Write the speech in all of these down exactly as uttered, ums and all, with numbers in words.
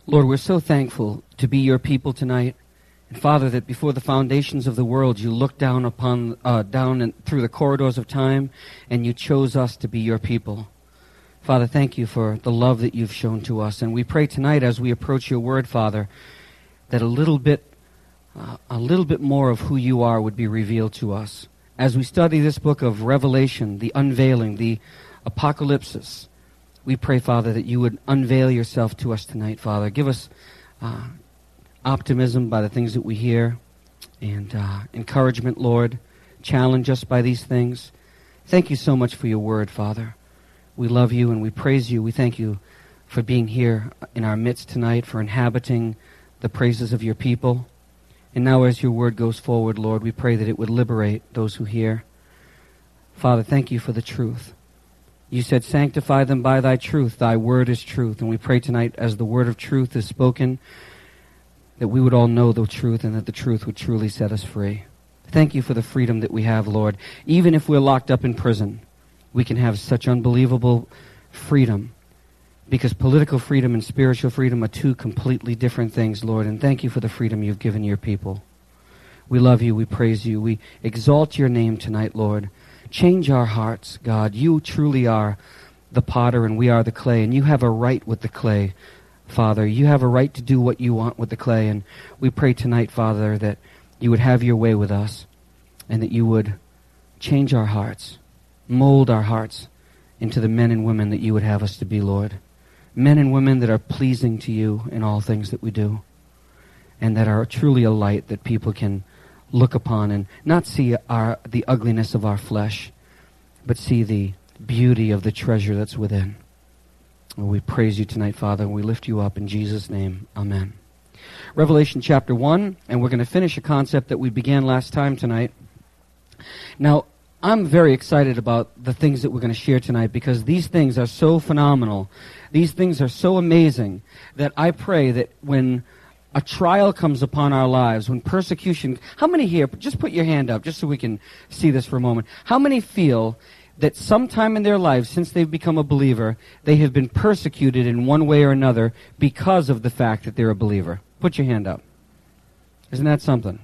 Lord, we're so thankful to be your people tonight. And Father, that before the foundations of the world, you looked down upon, uh, down and through the corridors of time, and you chose us to be your people. Father, thank you for the love that you've shown to us. And we pray tonight as we approach your word, Father, that a little bit, uh, a little bit more of who you are would be revealed to us. As we study this book of Revelation, the unveiling, the apocalypsis, we pray, Father, that you would unveil yourself to us tonight, Father. Give us uh, optimism by the things that we hear and uh, encouragement, Lord. Challenge us by these things. Thank you so much for your word, Father. We love you and we praise you. We thank you for being here in our midst tonight, for inhabiting the praises of your people. And now as your word goes forward, Lord, we pray that it would liberate those who hear. Father, thank you for the truth. You said, sanctify them by thy truth. Thy word is truth. And we pray tonight as the word of truth is spoken, that we would all know the truth and that the truth would truly set us free. Thank you for the freedom that we have, Lord. Even if we're locked up in prison, we can have such unbelievable freedom, because political freedom and spiritual freedom are two completely different things, Lord. And thank you for the freedom you've given your people. We love you. We praise you. We exalt your name tonight, Lord. Change our hearts, God. You truly are the potter and we are the clay, and you have a right with the clay, Father. You have a right to do what you want with the clay, and we pray tonight, Father, that you would have your way with us and that you would change our hearts, mold our hearts into the men and women that you would have us to be, Lord. Men and women that are pleasing to you in all things that we do, and that are truly a light that people can look upon and not see our the ugliness of our flesh, but see the beauty of the treasure that's within. And we praise you tonight, Father, and we lift you up in Jesus' name. Amen. Revelation chapter one, and we're going to finish a concept that we began last time tonight. Now, I'm very excited about the things that we're going to share tonight, because these things are so phenomenal. These things are so amazing that I pray that when a trial comes upon our lives, when persecution... How many here, just put your hand up, just so we can see this for a moment. How many feel that sometime in their lives, since they've become a believer, they have been persecuted in one way or another because of the fact that they're a believer? Put your hand up. Isn't that something?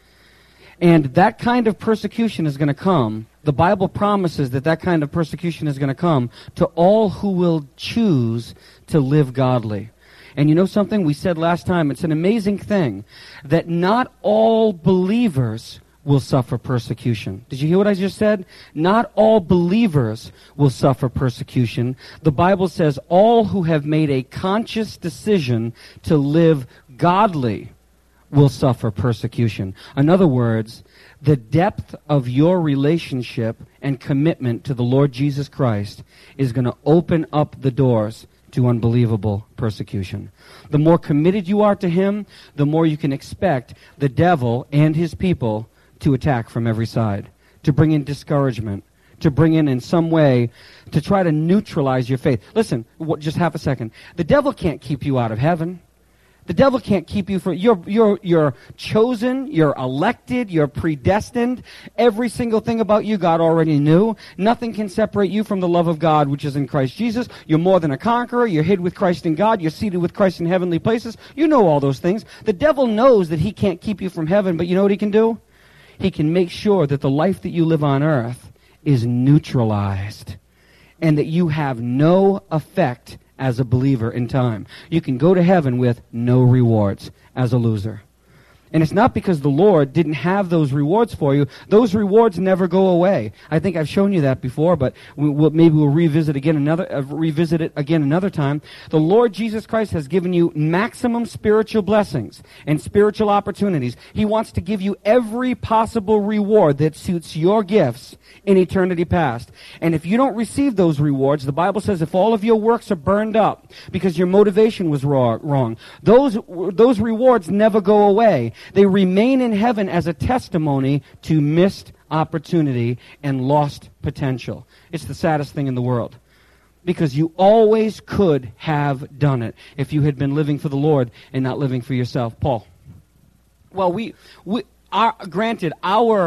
And that kind of persecution is going to come. The Bible promises that that kind of persecution is going to come to all who will choose to live godly. And you know something? We said last time, it's an amazing thing that not all believers will suffer persecution. Did you hear what I just said? Not all believers will suffer persecution. The Bible says all who have made a conscious decision to live godly will suffer persecution. In other words, the depth of your relationship and commitment to the Lord Jesus Christ is going to open up the doors to unbelievable persecution. The more committed you are to him, the more you can expect the devil and his people to attack from every side, to bring in discouragement, to bring in in some way, to try to neutralize your faith. Listen, just half a second. The devil can't keep you out of heaven. The devil can't keep you from, you're, you're, you're chosen, you're elected, you're predestined. Every single thing about you God already knew. Nothing can separate you from the love of God which is in Christ Jesus. You're more than a conqueror. You're hid with Christ in God. You're seated with Christ in heavenly places. You know all those things. The devil knows that he can't keep you from heaven, but you know what he can do? He can make sure that the life that you live on earth is neutralized and that you have no effect as a believer in time. You can go to heaven with no rewards as a loser. And it's not because the Lord didn't have those rewards for you. Those rewards never go away. I think I've shown you that before, but we will, maybe we'll revisit again another uh, revisit it again another time. The Lord Jesus Christ has given you maximum spiritual blessings and spiritual opportunities. He wants to give you every possible reward that suits your gifts in eternity past. And if you don't receive those rewards, the Bible says if all of your works are burned up because your motivation was wrong, those those rewards never go away. They remain in heaven as a testimony to missed opportunity and lost potential. It's the saddest thing in the world, because you always could have done it if you had been living for the Lord and not living for yourself. Paul. Well, we, we are, granted, our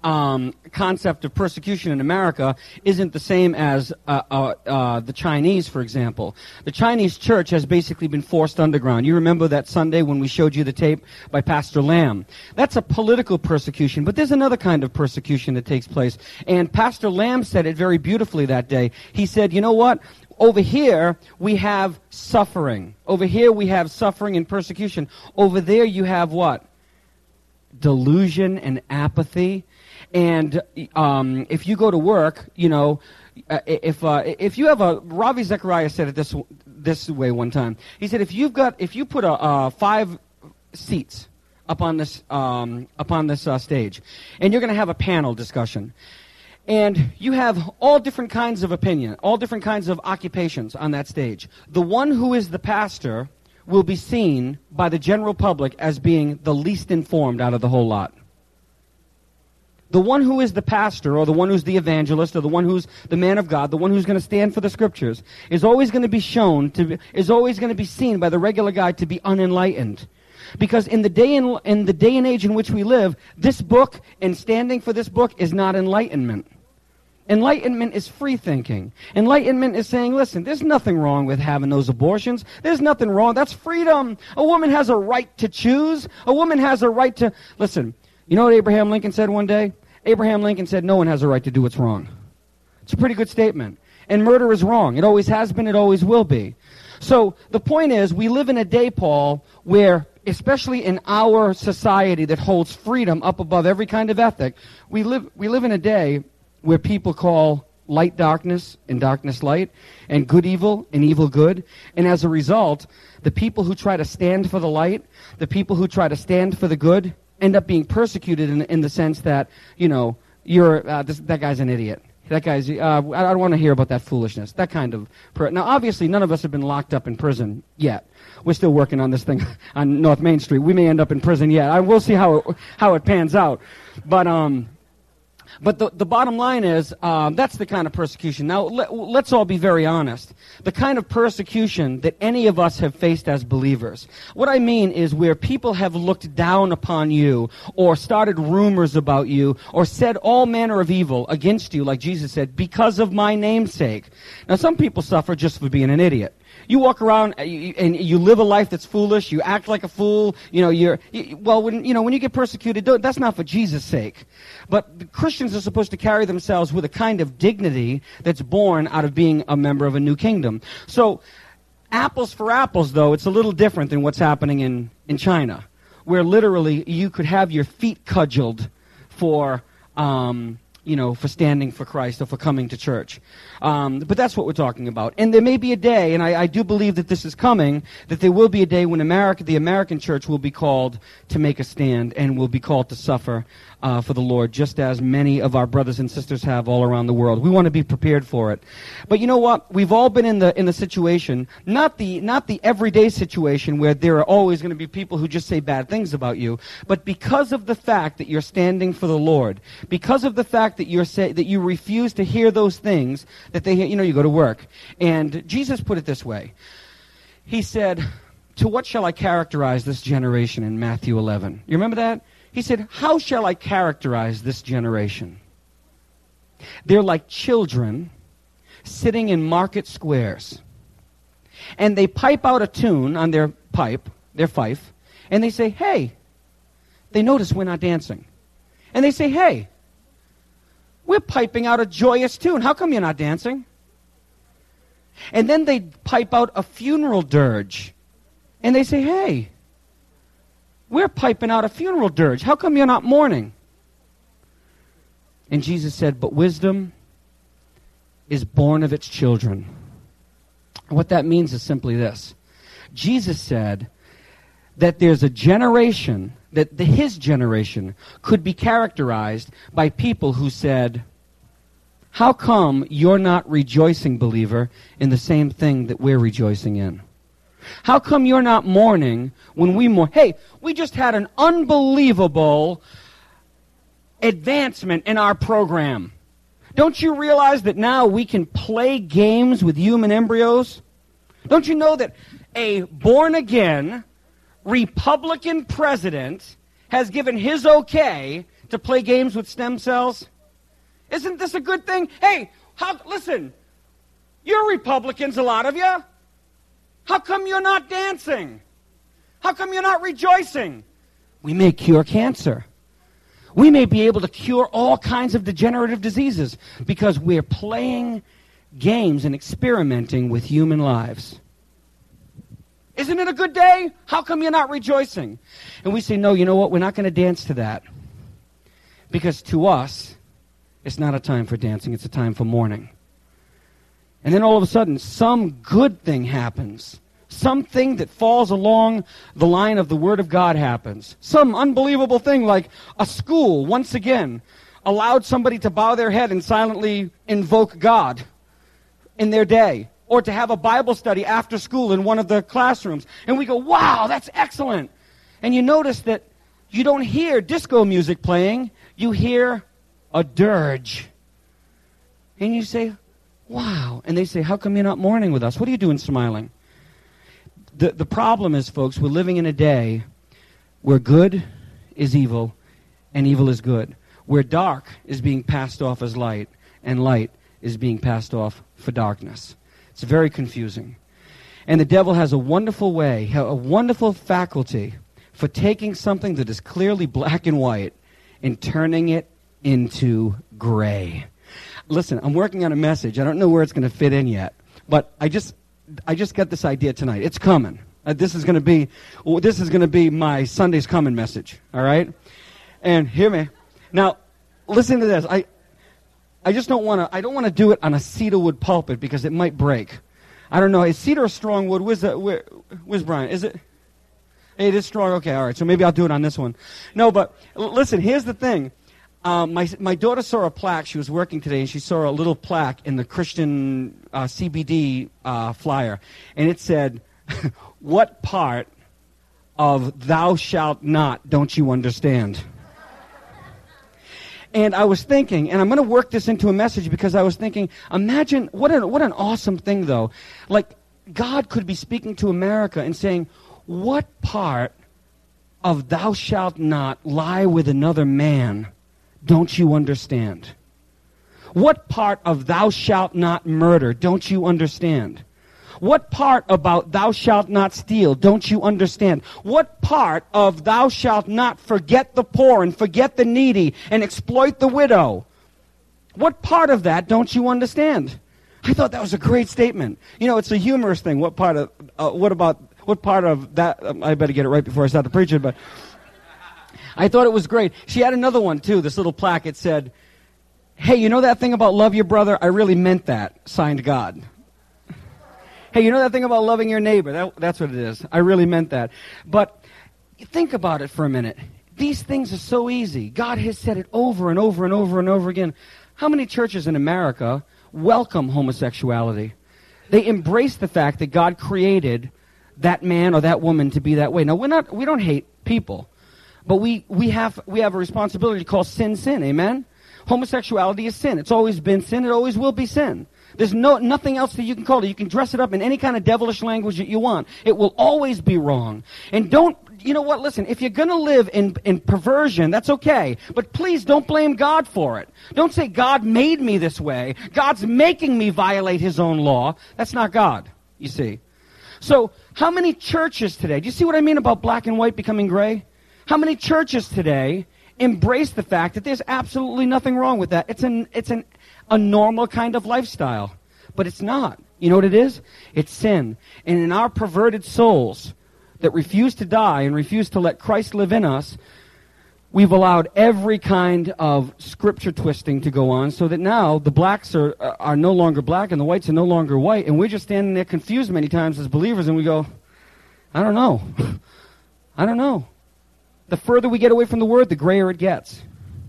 um, concept of persecution in America isn't the same as uh, uh, uh, the Chinese, for example. The Chinese church has basically been forced underground. You remember that Sunday when we showed you the tape by Pastor Lamb. That's a political persecution, but there's another kind of persecution that takes place. And Pastor Lamb said it very beautifully that day. He said, you know what? Over here, we have suffering. Over here, we have suffering and persecution. Over there, you have what? Delusion and apathy. And um, if you go to work, you know, uh, if uh, if you have a, Ravi Zechariah said it this this way one time. He said, if you've got, if you put a uh, five seats up on this um, up on this uh, stage, and you're going to have a panel discussion. And you have all different kinds of opinion, all different kinds of occupations on that stage. The one who is the pastor will be seen by the general public as being the least informed out of the whole lot. The one who is the pastor, or the one who's the evangelist, or the one who's the man of God, the one who's going to stand for the scriptures, is always going to be shown to be, is always going to be seen by the regular guy to be unenlightened. Because in the day in, in the day and age in which we live, this book and standing for this book is not enlightenment. Enlightenment is free thinking. Enlightenment is saying, listen, there's nothing wrong with having those abortions. There's nothing wrong. That's freedom. A woman has a right to choose. A woman has a right to... Listen, you know what Abraham Lincoln said one day? Abraham Lincoln said, no one has a right to do what's wrong. It's a pretty good statement. And murder is wrong. It always has been. It always will be. So the point is, we live in a day, Paul, where, especially in our society that holds freedom up above every kind of ethic, we live we live in a day where people call light darkness and darkness light, and good evil and evil good. And as a result, the people who try to stand for the light, the people who try to stand for the good, end up being persecuted in, in the sense that, you know, you're uh, this, that guy's an idiot. That guy's, uh, I don't want to hear about that foolishness. That kind of... Per- now, obviously, none of us have been locked up in prison yet. We're still working on this thing on North Main Street. We may end up in prison yet. I will see how it, how it pans out. But, um... But the, the bottom line is, um, that's the kind of persecution. Now, let, let's all be very honest. The kind of persecution that any of us have faced as believers. What I mean is where people have looked down upon you, or started rumors about you, or said all manner of evil against you, like Jesus said, because of my name's sake. Now, some people suffer just for being an idiot. You walk around and you live a life that's foolish. You act like a fool. You know, you're you, well. When you know when you get persecuted, that's not for Jesus' sake. But Christians are supposed to carry themselves with a kind of dignity that's born out of being a member of a new kingdom. So, apples for apples, though, it's a little different than what's happening in in China, where literally you could have your feet cudgeled for. Um, you know, for standing for Christ or for coming to church. Um, but that's what we're talking about. And there may be a day, and I, I do believe that this is coming, that there will be a day when America, the American church will be called to make a stand and will be called to suffer uh, for the Lord, just as many of our brothers and sisters have all around the world. We want to be prepared for it. But you know what? We've all been in the in the situation, not the not the everyday situation where there are always going to be people who just say bad things about you, but because of the fact that you're standing for the Lord, because of the fact that you're say, that you refuse to hear those things that they hear. You know, you go to work, and Jesus put it this way. He said, "To what shall I characterize this generation?" in Matthew eleven. You remember that? He said, "How shall I characterize this generation? They're like children sitting in market squares, and they pipe out a tune on their pipe, their fife, and they say, 'Hey,' they notice we're not dancing, and they say, 'Hey, we're piping out a joyous tune. How come you're not dancing?' And then they pipe out a funeral dirge. And they say, 'Hey, we're piping out a funeral dirge. How come you're not mourning?' And Jesus said, 'But wisdom is born of its children.'" What that means is simply this. Jesus said that there's a generation, that the, his generation could be characterized by people who said, "How come you're not rejoicing, believer, in the same thing that we're rejoicing in? How come you're not mourning when we mourn? Hey, we just had an unbelievable advancement in our program. Don't you realize that now we can play games with human embryos? Don't you know that a born-again Republican president has given his okay to play games with stem cells? Isn't this a good thing? Hey, how, listen, you're Republicans, a lot of you. How come you're not dancing? How come you're not rejoicing? We may cure cancer. We may be able to cure all kinds of degenerative diseases because we're playing games and experimenting with human lives. Isn't it a good day? How come you're not rejoicing? And we say, no, you know what? We're not going to dance to that. Because to us, it's not a time for dancing. It's a time for mourning. And then all of a sudden, some good thing happens. Something that falls along the line of the Word of God happens. Some unbelievable thing like a school, once again, allowed somebody to bow their head and silently invoke God in their day. Or to have a Bible study after school in one of the classrooms. And we go, wow, that's excellent. And you notice that you don't hear disco music playing. You hear a dirge. And you say, wow. And they say, how come you're not mourning with us? What are you doing smiling? The, the problem is, folks, we're living in a day where good is evil and evil is good. Where dark is being passed off as light and light is being passed off for darkness. It's very confusing. And the devil has a wonderful way, a wonderful faculty for taking something that is clearly black and white and turning it into gray. Listen, I'm working on a message. I don't know where it's going to fit in yet, but I just I just got this idea tonight. It's coming. Uh, this is going to be well, this is going to be my Sunday's coming message, all right? And hear me. Now, listen to this. I I just don't want to. I don't want to do it on a cedar wood pulpit because it might break. I don't know. Is cedar or strong wood? Where's the, where, where's Brian? Is it? It is strong. Okay, all right. So maybe I'll do it on this one. No, but l- listen. Here's the thing. Um, my my daughter saw a plaque. She was working today, and she saw a little plaque in the Christian uh, C B D uh, flyer, and it said, "What part of thou shalt not don't you understand?" And I was thinking, and I'm going to work this into a message because I was thinking, imagine, what an, what an awesome thing, though. Like, God could be speaking to America and saying, what part of thou shalt not lie with another man don't you understand? What part of thou shalt not murder don't you understand? What part about thou shalt not steal don't you understand? What part of thou shalt not forget the poor and forget the needy and exploit the widow? What part of that don't you understand? I thought that was a great statement. You know, it's a humorous thing. What part of, uh, what about, what part of that, um, I better get it right before I start to preach it, but I thought it was great. She had another one, too, this little plaque. It said, hey, you know that thing about love your brother? I really meant that. Signed, God. Hey, you know that thing about loving your neighbor? That, that's what it is. I really meant that. But think about it for a minute. These things are so easy. God has said it over and over and over and over again. How many churches in America welcome homosexuality? They embrace the fact that God created that man or that woman to be that way. Now, we're not, we don't hate people, but we, we have we have a responsibility to call sin sin. Amen? Homosexuality is sin. It's always been sin. It always will be sin. There's no nothing else that you can call it. You can dress it up in any kind of devilish language that you want. It will always be wrong. And don't, you know what, listen, if you're going to live in, in perversion, that's okay. But please don't blame God for it. Don't say God made me this way. God's making me violate his own law. That's not God, you see. So how many churches today, do you see what I mean about black and white becoming gray? How many churches today embrace the fact that there's absolutely nothing wrong with that? It's an, it's an, a normal kind of lifestyle. But it's not. You know what it is? It's sin. And in our perverted souls that refuse to die and refuse to let Christ live in us, we've allowed every kind of scripture twisting to go on so that now the blacks are, are no longer black and the whites are no longer white. And we're just standing there confused many times as believers and we go, I don't know. I don't know. The further we get away from the Word, the grayer it gets.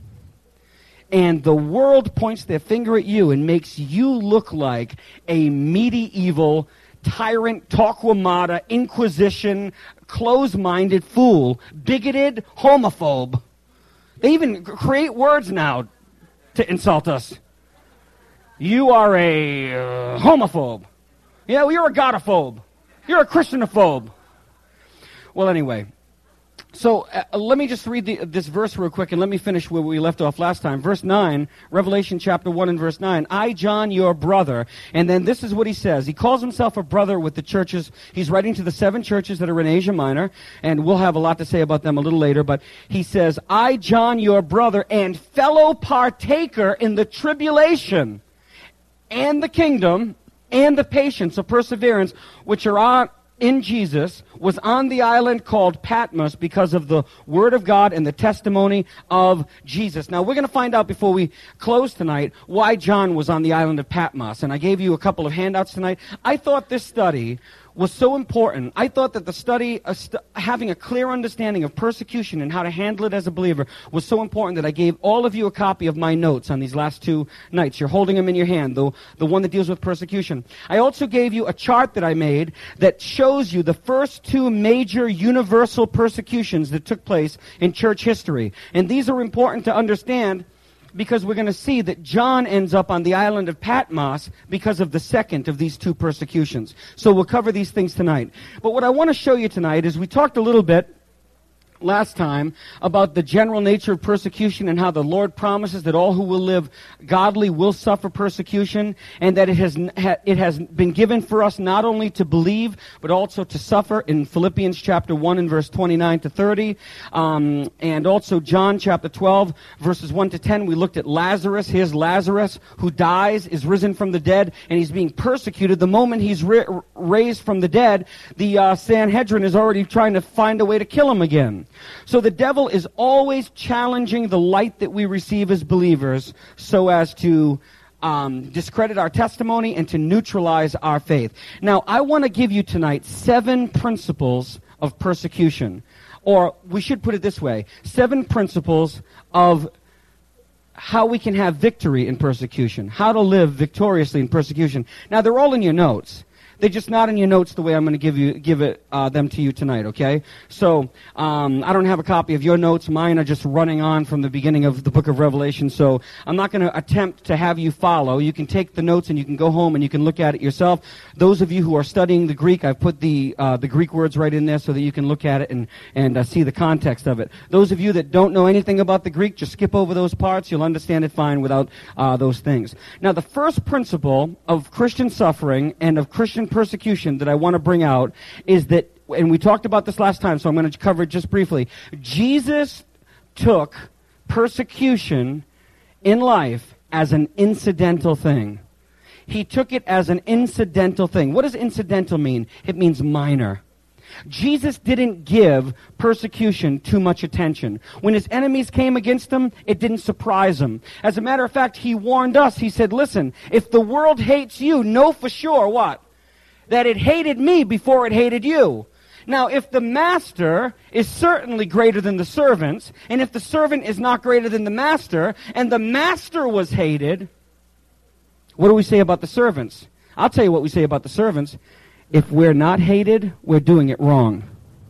And the world points their finger at you and makes you look like a medieval tyrant, Torquemada, Inquisition, closed-minded fool, bigoted homophobe. They even create words now to insult us. You are a uh, homophobe. Yeah, well, you're a godophobe. You're a Christianophobe. Well, anyway, So uh, let me just read the, this verse real quick, and let me finish where we left off last time. Verse nine, Revelation chapter one and verse nine. I, John, your brother. And then this is what he says. He calls himself a brother with the churches. He's writing to the seven churches that are in Asia Minor, and we'll have a lot to say about them a little later. But he says, I, John, your brother, and fellow partaker in the tribulation and the kingdom and the patience of perseverance, which are on in Jesus, was on the island called Patmos because of the Word of God and the testimony of Jesus. Now, we're going to find out before we close tonight why John was on the island of Patmos. And I gave you a couple of handouts tonight. I thought this study was so important. I thought that the study, uh, st- having a clear understanding of persecution and how to handle it as a believer was so important that I gave all of you a copy of my notes on these last two nights. You're holding them in your hand, the, the one that deals with persecution. I also gave you a chart that I made that shows you the first two major universal persecutions that took place in church history. And these are important to understand because we're going to see that John ends up on the island of Patmos because of the second of these two persecutions. So we'll cover these things tonight. But what I want to show you tonight is we talked a little bit last time about the general nature of persecution and how the Lord promises that all who will live godly will suffer persecution, and that it has it has been given for us not only to believe but also to suffer in Philippians chapter one and verse twenty-nine to thirty, um, and also John chapter twelve verses one to ten. We looked at Lazarus. Here's Lazarus who dies, is risen from the dead, and he's being persecuted. The moment he's ri- raised from the dead, the uh, Sanhedrin is already trying to find a way to kill him again. So the devil is always challenging the light that we receive as believers so as to um, discredit our testimony and to neutralize our faith. Now, I want to give you tonight seven principles of persecution. Or we should put it this way, seven principles of how we can have victory in persecution, how to live victoriously in persecution. Now, they're all in your notes. They're just not in your notes the way I'm going to give you give it uh, them to you tonight, okay? So um, I don't have a copy of your notes. Mine are just running on from the beginning of the book of Revelation, so I'm not going to attempt to have you follow. You can take the notes and you can go home and you can look at it yourself. Those of you who are studying the Greek, I've put the uh, the Greek words right in there so that you can look at it and, and uh, see the context of it. Those of you that don't know anything about the Greek, just skip over those parts. You'll understand it fine without uh, those things. Now, the first principle of Christian suffering and of Christian persecution that I want to bring out is that, and we talked about this last time, so I'm going to cover it just briefly. Jesus took persecution in life as an incidental thing. He took it as an incidental thing. What does incidental mean? It means minor. Jesus didn't give persecution too much attention. When his enemies came against him, it didn't surprise him. As a matter of fact, he warned us. He said, listen, if the world hates you, know for sure what? That it hated me before it hated you. Now, if the master is certainly greater than the servants, and if the servant is not greater than the master, and the master was hated, what do we say about the servants? I'll tell you what we say about the servants. If we're not hated, we're doing it wrong.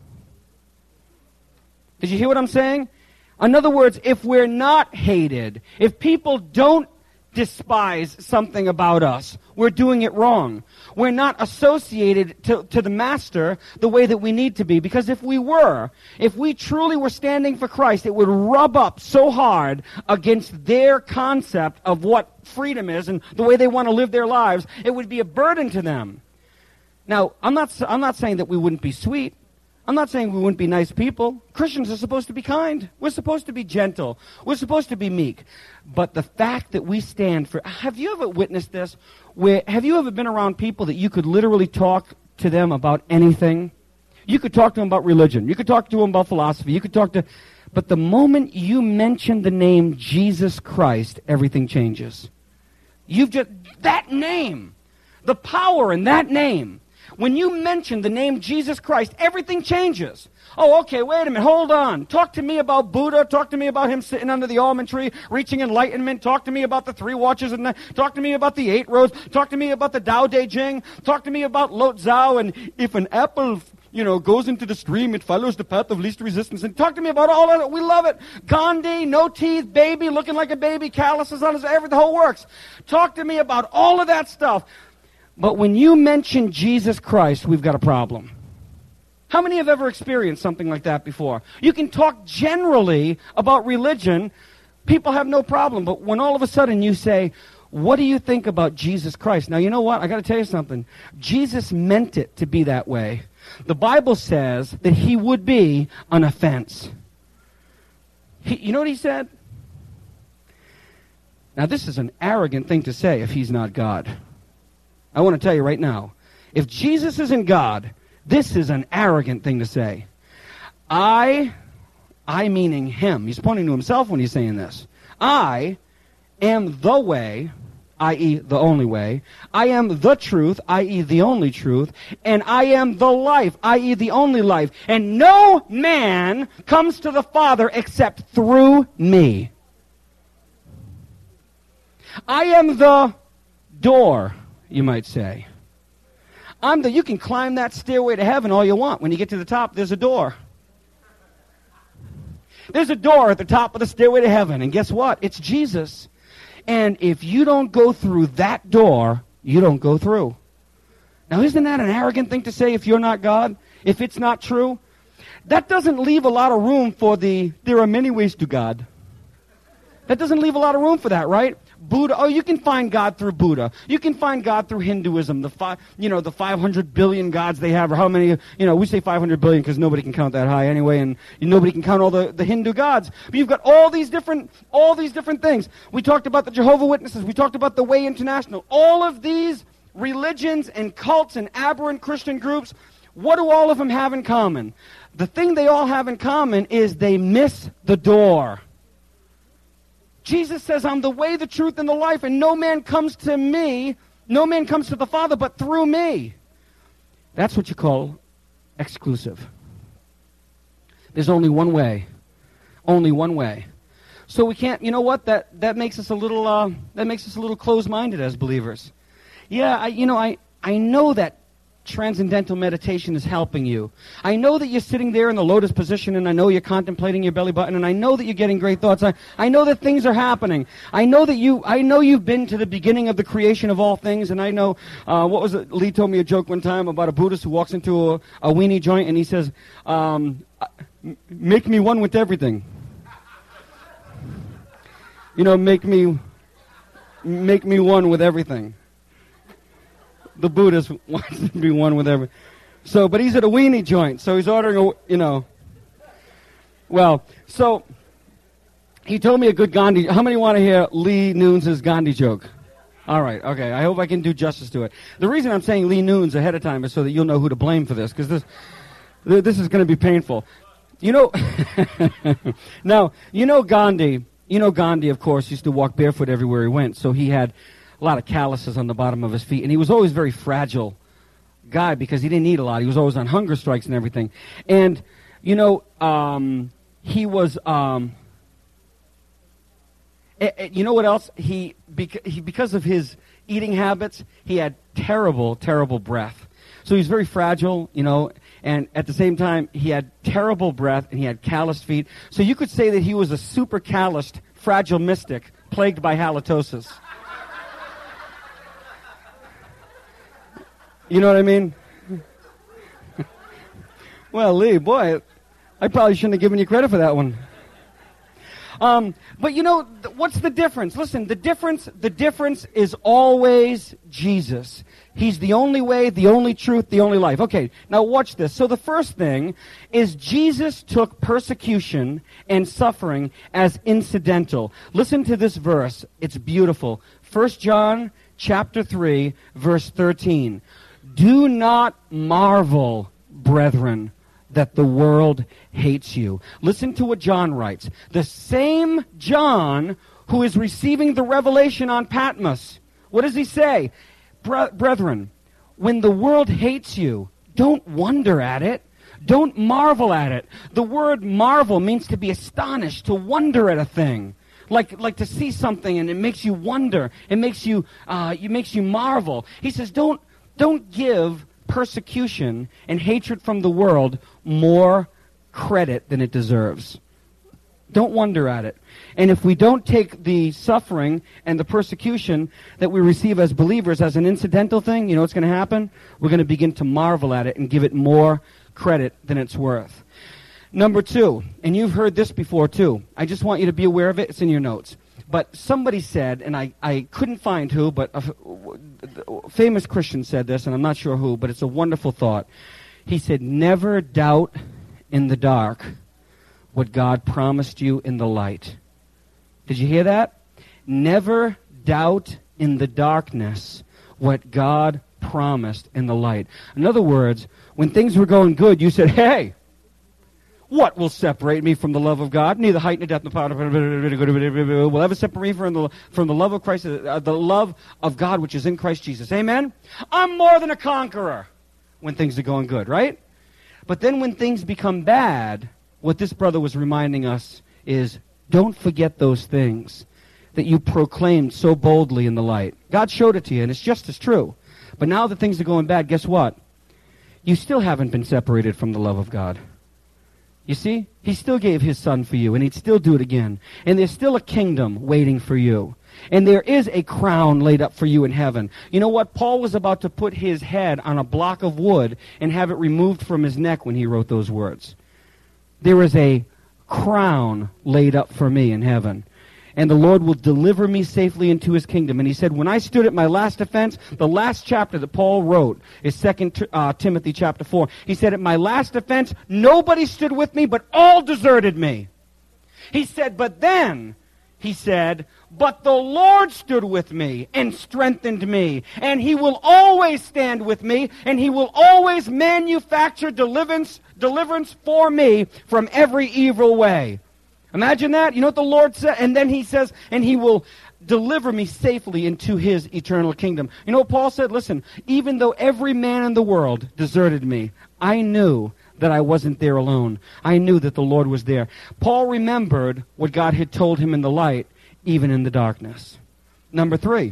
Did you hear what I'm saying? In other words, if we're not hated, if people don't despise something about us, we're doing it wrong. We're not associated to, to the master the way that we need to be. Because if we were, if we truly were standing for Christ, it would rub up so hard against their concept of what freedom is and the way they want to live their lives, it would be a burden to them. Now, I'm not, I'm not saying that we wouldn't be sweet. I'm not saying we wouldn't be nice people. Christians are supposed to be kind. We're supposed to be gentle. We're supposed to be meek. But the fact that we stand for... Have you ever witnessed this? Where have you ever been around people that you could literally talk to them about anything? You could talk to them about religion. You could talk to them about philosophy. You could talk to... But the moment you mention the name Jesus Christ, everything changes. You've just... That name! The power in that name... When you mention the name Jesus Christ, everything changes. Oh, okay, wait a minute, hold on. Talk to me about Buddha. Talk to me about him sitting under the almond tree, reaching enlightenment. Talk to me about the three watches of the night. Talk to me about the eight roads. Talk to me about the Tao Te Ching. Talk to me about Lao Tzu, and if an apple, you know, goes into the stream, it follows the path of least resistance. And talk to me about all of it. We love it. Gandhi, no teeth, baby, looking like a baby, calluses on his, every, the whole works. Talk to me about all of that stuff. But when you mention Jesus Christ, we've got a problem. How many have ever experienced something like that before? You can talk generally about religion. People have no problem. But when all of a sudden you say, what do you think about Jesus Christ? Now, you know what? I got to tell you something. Jesus meant it to be that way. The Bible says that he would be an offense. He, you know what he said? Now, this is an arrogant thing to say if he's not God. I want to tell you right now, if Jesus isn't God, this is an arrogant thing to say. I, I meaning him. He's pointing to himself when he's saying this. I am the way, that is the only way. I am the truth, that is the only truth. And I am the life, that is the only life. And no man comes to the Father except through me. I am the door, you might say. I'm the, you can climb that stairway to heaven all you want. When you get to the top, there's a door. There's a door at the top of the stairway to heaven. And guess what? It's Jesus. And if you don't go through that door, you don't go through. Now, isn't that an arrogant thing to say if you're not God? If it's not true? That doesn't leave a lot of room for the, there are many ways to God. That doesn't leave a lot of room for that, right? Buddha, oh, you can find God through Buddha. You can find God through Hinduism, the five, you know, the five hundred billion gods they have, or how many, you know, we say five hundred billion because nobody can count that high anyway, and nobody can count all the, the Hindu gods. But you've got all these different, all these different things. We talked about the Jehovah Witnesses. We talked about the Way International. All of these religions and cults and aberrant Christian groups, what do all of them have in common? The thing they all have in common is they miss the door. Jesus says, I'm the way, the truth, and the life, and no man comes to me, no man comes to the Father but through me. That's what you call exclusive. There's only one way. Only one way. So we can't, you know what, that, that makes us a little, uh, that makes us a little closed-minded as believers. Yeah, I, you know, I, I know that transcendental meditation is helping you. I know that you're sitting there in the lotus position, and I know you're contemplating your belly button, and I know that you're getting great thoughts. I, I know that things are happening. I know that you, I know you've been to the beginning of the creation of all things, and I know, uh, what was it? Lee told me a joke one time about a Buddhist who walks into a, a weenie joint, and he says, um, make me one with everything. You know, make me, make me one with everything. The Buddhist wants to be one with every. So, but he's at a weenie joint, so he's ordering a, you know. Well, so he told me a good Gandhi. How many want to hear Lee Noons' Gandhi joke? All right, okay. I hope I can do justice to it. The reason I'm saying Lee Noons ahead of time is so that you'll know who to blame for this, because this, this is going to be painful. You know, now, you know Gandhi, you know Gandhi, of course, used to walk barefoot everywhere he went, so he had a lot of calluses on the bottom of his feet, and he was always a very fragile guy because he didn't eat a lot. He was always on hunger strikes and everything. And, you know, um, he was, um, eh, eh, you know what else? He, beca- he, because of his eating habits, he had terrible, terrible breath. So he was very fragile, you know, and at the same time, he had terrible breath, and he had calloused feet. So you could say that he was a super calloused, fragile mystic plagued by halitosis. You know what I mean? Well, Lee, boy, I probably shouldn't have given you credit for that one. Um, but you know, th- what's the difference? Listen, the difference, the difference is always Jesus. He's the only way, the only truth, the only life. Okay, now watch this. So the first thing is Jesus took persecution and suffering as incidental. Listen to this verse. It's beautiful. First John chapter three, verse thirteen. Do not marvel, brethren, that the world hates you. Listen to what John writes. The same John who is receiving the revelation on Patmos. What does he say? Bre- brethren, when the world hates you, don't wonder at it. Don't marvel at it. The word marvel means to be astonished, to wonder at a thing. Like, like to see something and it makes you wonder. It makes you, uh, it makes you marvel. He says, don't, don't give persecution and hatred from the world more credit than it deserves. Don't wonder at it. And if we don't take the suffering and the persecution that we receive as believers as an incidental thing, you know what's going to happen? We're going to begin to marvel at it and give it more credit than it's worth. Number two, and you've heard this before too. I just want you to be aware of it. It's in your notes. But somebody said, and I, I couldn't find who, but a, a famous Christian said this, and I'm not sure who, but it's a wonderful thought. He said, never doubt in the dark what God promised you in the light. Did you hear that? Never doubt in the darkness what God promised in the light. In other words, when things were going good, you said, hey, what will separate me from the love of God? Neither height nor depth nor power will ever separate me from the, from the love of Christ, uh, the love of God which is in Christ Jesus. Amen? I'm more than a conqueror when things are going good, right? But then when things become bad, what this brother was reminding us is, don't forget those things that you proclaimed so boldly in the light. God showed it to you, and it's just as true. But now that things are going bad, guess what? You still haven't been separated from the love of God. You see? He still gave his son for you, and he'd still do it again. And there's still a kingdom waiting for you. And there is a crown laid up for you in heaven. You know what? Paul was about to put his head on a block of wood and have it removed from his neck when he wrote those words. There is a crown laid up for me in heaven. And the Lord will deliver me safely into his kingdom. And he said, when I stood at my last offense, the last chapter that Paul wrote is Second uh, Timothy chapter four. He said, at my last offense, nobody stood with me, but all deserted me. He said, but then, he said, but the Lord stood with me and strengthened me. And he will always stand with me, and he will always manufacture deliverance, deliverance for me from every evil way. Imagine that. You know what the Lord said? And then he says, and he will deliver me safely into his eternal kingdom. You know what Paul said? Listen, even though every man in the world deserted me, I knew that I wasn't there alone. I knew that the Lord was there. Paul remembered what God had told him in the light, even in the darkness. Number three,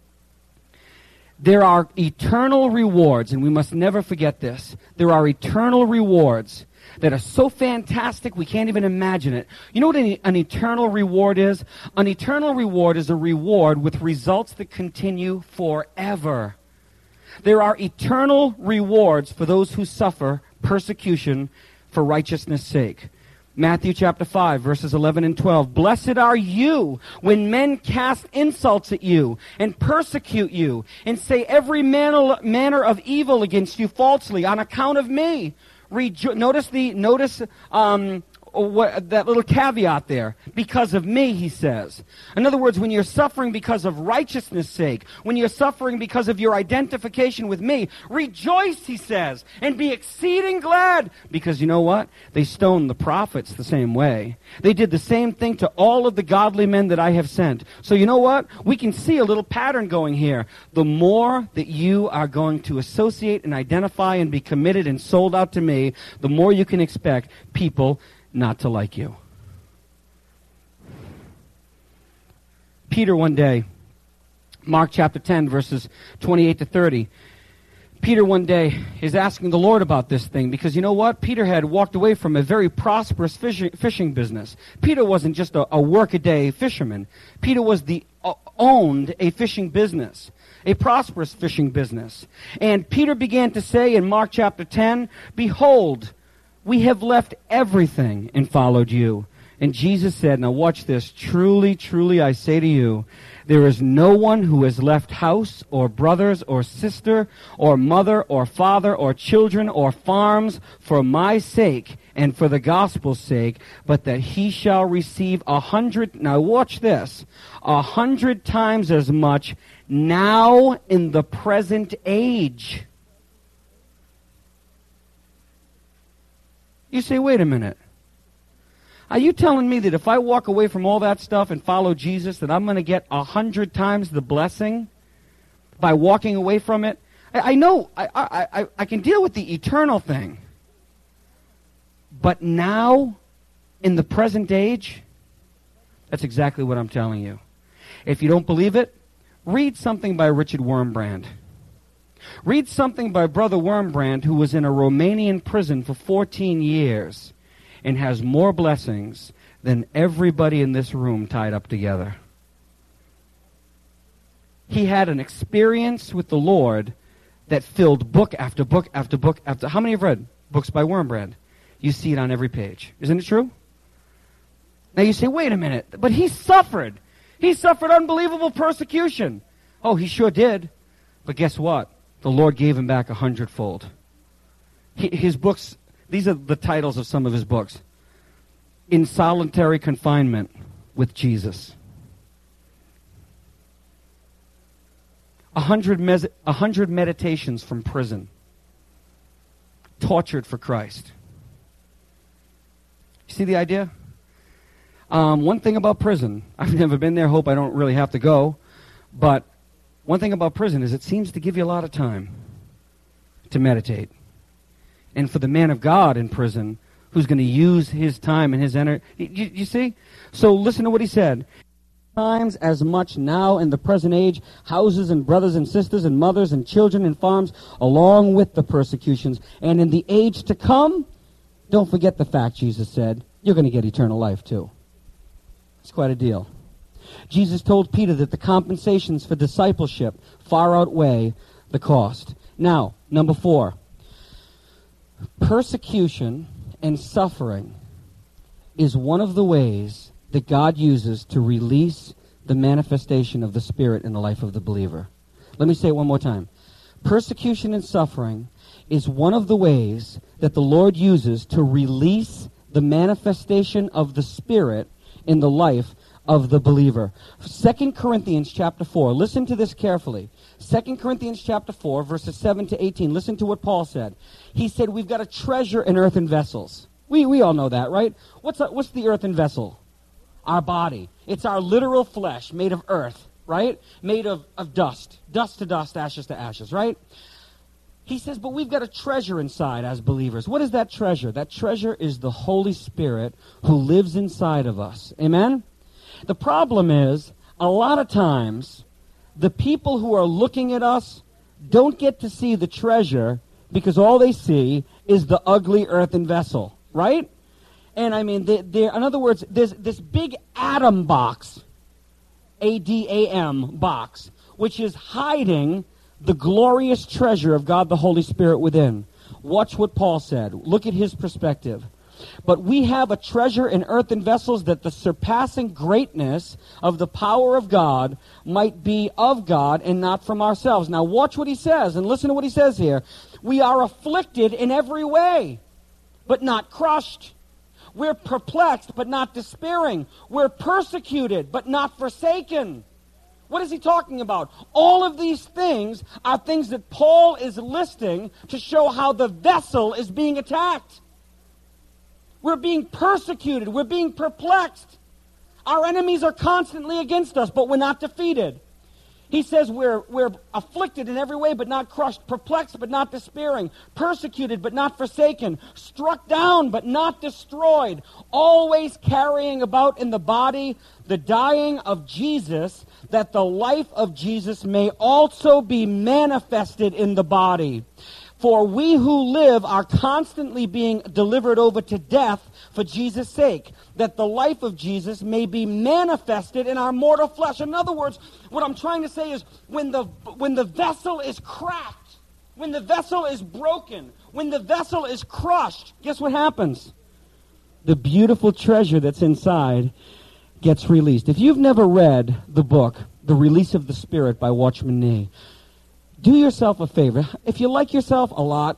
there are eternal rewards, and we must never forget this. There are eternal rewards that are so fantastic we can't even imagine it. You know what an, an eternal reward is? An eternal reward is a reward with results that continue forever. There are eternal rewards for those who suffer persecution for righteousness' sake. Matthew chapter five, verses eleven and twelve. Blessed are you when men cast insults at you and persecute you and say every manner, manner of evil against you falsely on account of me. Rejo- notice the notice um, what, that little caveat there. Because of me, he says. In other words, when you're suffering because of righteousness' sake, when you're suffering because of your identification with me, rejoice, he says, and be exceeding glad. Because you know what? They stoned the prophets the same way. They did the same thing to all of the godly men that I have sent. So you know what? We can see a little pattern going here. The more that you are going to associate and identify and be committed and sold out to me, the more you can expect people not to like you. Peter one day, Mark chapter ten, verses twenty-eight to thirty. Peter one day is asking the Lord about this thing because you know what? Peter had walked away from a very prosperous fishing, fishing business. Peter wasn't just a, a work-a-day fisherman. Peter was the uh, owned a fishing business, a prosperous fishing business. And Peter began to say in Mark chapter ten, behold, we have left everything and followed you. And Jesus said, now watch this, truly, truly I say to you, there is no one who has left house or brothers or sister or mother or father or children or farms for my sake and for the gospel's sake, but that he shall receive a hundred, now watch this, a hundred times as much now in the present age. You say, wait a minute. Are you telling me that if I walk away from all that stuff and follow Jesus, that I'm going to get a hundred times the blessing by walking away from it? I, I know I, I, I, I can deal with the eternal thing. But now, in the present age, that's exactly what I'm telling you. If you don't believe it, read something by Richard Wurmbrand. Read something by Brother Wurmbrand, who was in a Romanian prison for fourteen years. and has more blessings than everybody in this room tied up together. He had an experience with the Lord that filled book after book after book after. How many have read books by Wurmbrand? You see it on every page. Isn't it true? Now you say, wait a minute, but he suffered. He suffered unbelievable persecution. Oh, he sure did. But guess what? The Lord gave him back a hundredfold. He, his books, these are the titles of some of his books. In Solitary Confinement with Jesus. A hundred, mes- a hundred meditations from prison. Tortured for Christ. You see the idea? Um, one thing about prison, I've never been there, hope I don't really have to go, but one thing about prison is it seems to give you a lot of time to meditate. And for the man of God in prison, who's going to use his time and his energy, you, you see? So listen to what he said. Times as much now in the present age, houses and brothers and sisters and mothers and children and farms, along with the persecutions. And in the age to come, don't forget the fact, Jesus said, you're going to get eternal life too. It's quite a deal. Jesus told Peter that the compensations for discipleship far outweigh the cost. Now, number four, persecution and suffering is one of the ways that God uses to release the manifestation of the Spirit in the life of the believer. Let me say it one more time. Persecution and suffering is one of the ways that the Lord uses to release the manifestation of the Spirit in the life of the believer. Second Corinthians chapter four. Listen to this carefully. Second Corinthians chapter four, verses seven to eighteen. Listen to what Paul said. He said, we've got a treasure in earthen vessels. We we all know that, right? What's a, what's the earthen vessel? Our body. It's our literal flesh made of earth, right? Made of, of dust. Dust to dust, ashes to ashes, right? He says, but we've got a treasure inside as believers. What is that treasure? That treasure is the Holy Spirit who lives inside of us. Amen? The problem is, a lot of times, the people who are looking at us don't get to see the treasure because all they see is the ugly earthen vessel, right? And I mean, they, they, in other words, there's this big atom box, A D A M box, which is hiding the glorious treasure of God the Holy Spirit within. Watch what Paul said. Look at his perspective. But we have a treasure in earthen vessels that the surpassing greatness of the power of God might be of God and not from ourselves. Now watch what he says, and listen to what he says here. We are afflicted in every way, but not crushed. We're perplexed, but not despairing. We're persecuted, but not forsaken. What is he talking about? All of these things are things that Paul is listing to show how the vessel is being attacked. We're being persecuted. We're being perplexed. Our enemies are constantly against us, but we're not defeated. He says we're, we're afflicted in every way, but not crushed, perplexed, but not despairing, persecuted, but not forsaken, struck down, but not destroyed, always carrying about in the body the dying of Jesus, that the life of Jesus may also be manifested in the body. For we who live are constantly being delivered over to death for Jesus' sake, that the life of Jesus may be manifested in our mortal flesh. In other words, what I'm trying to say is when the when the vessel is cracked, when the vessel is broken, when the vessel is crushed, guess what happens? The beautiful treasure that's inside gets released. If you've never read the book, The Release of the Spirit by Watchman Nee, do yourself a favor. If you like yourself a lot,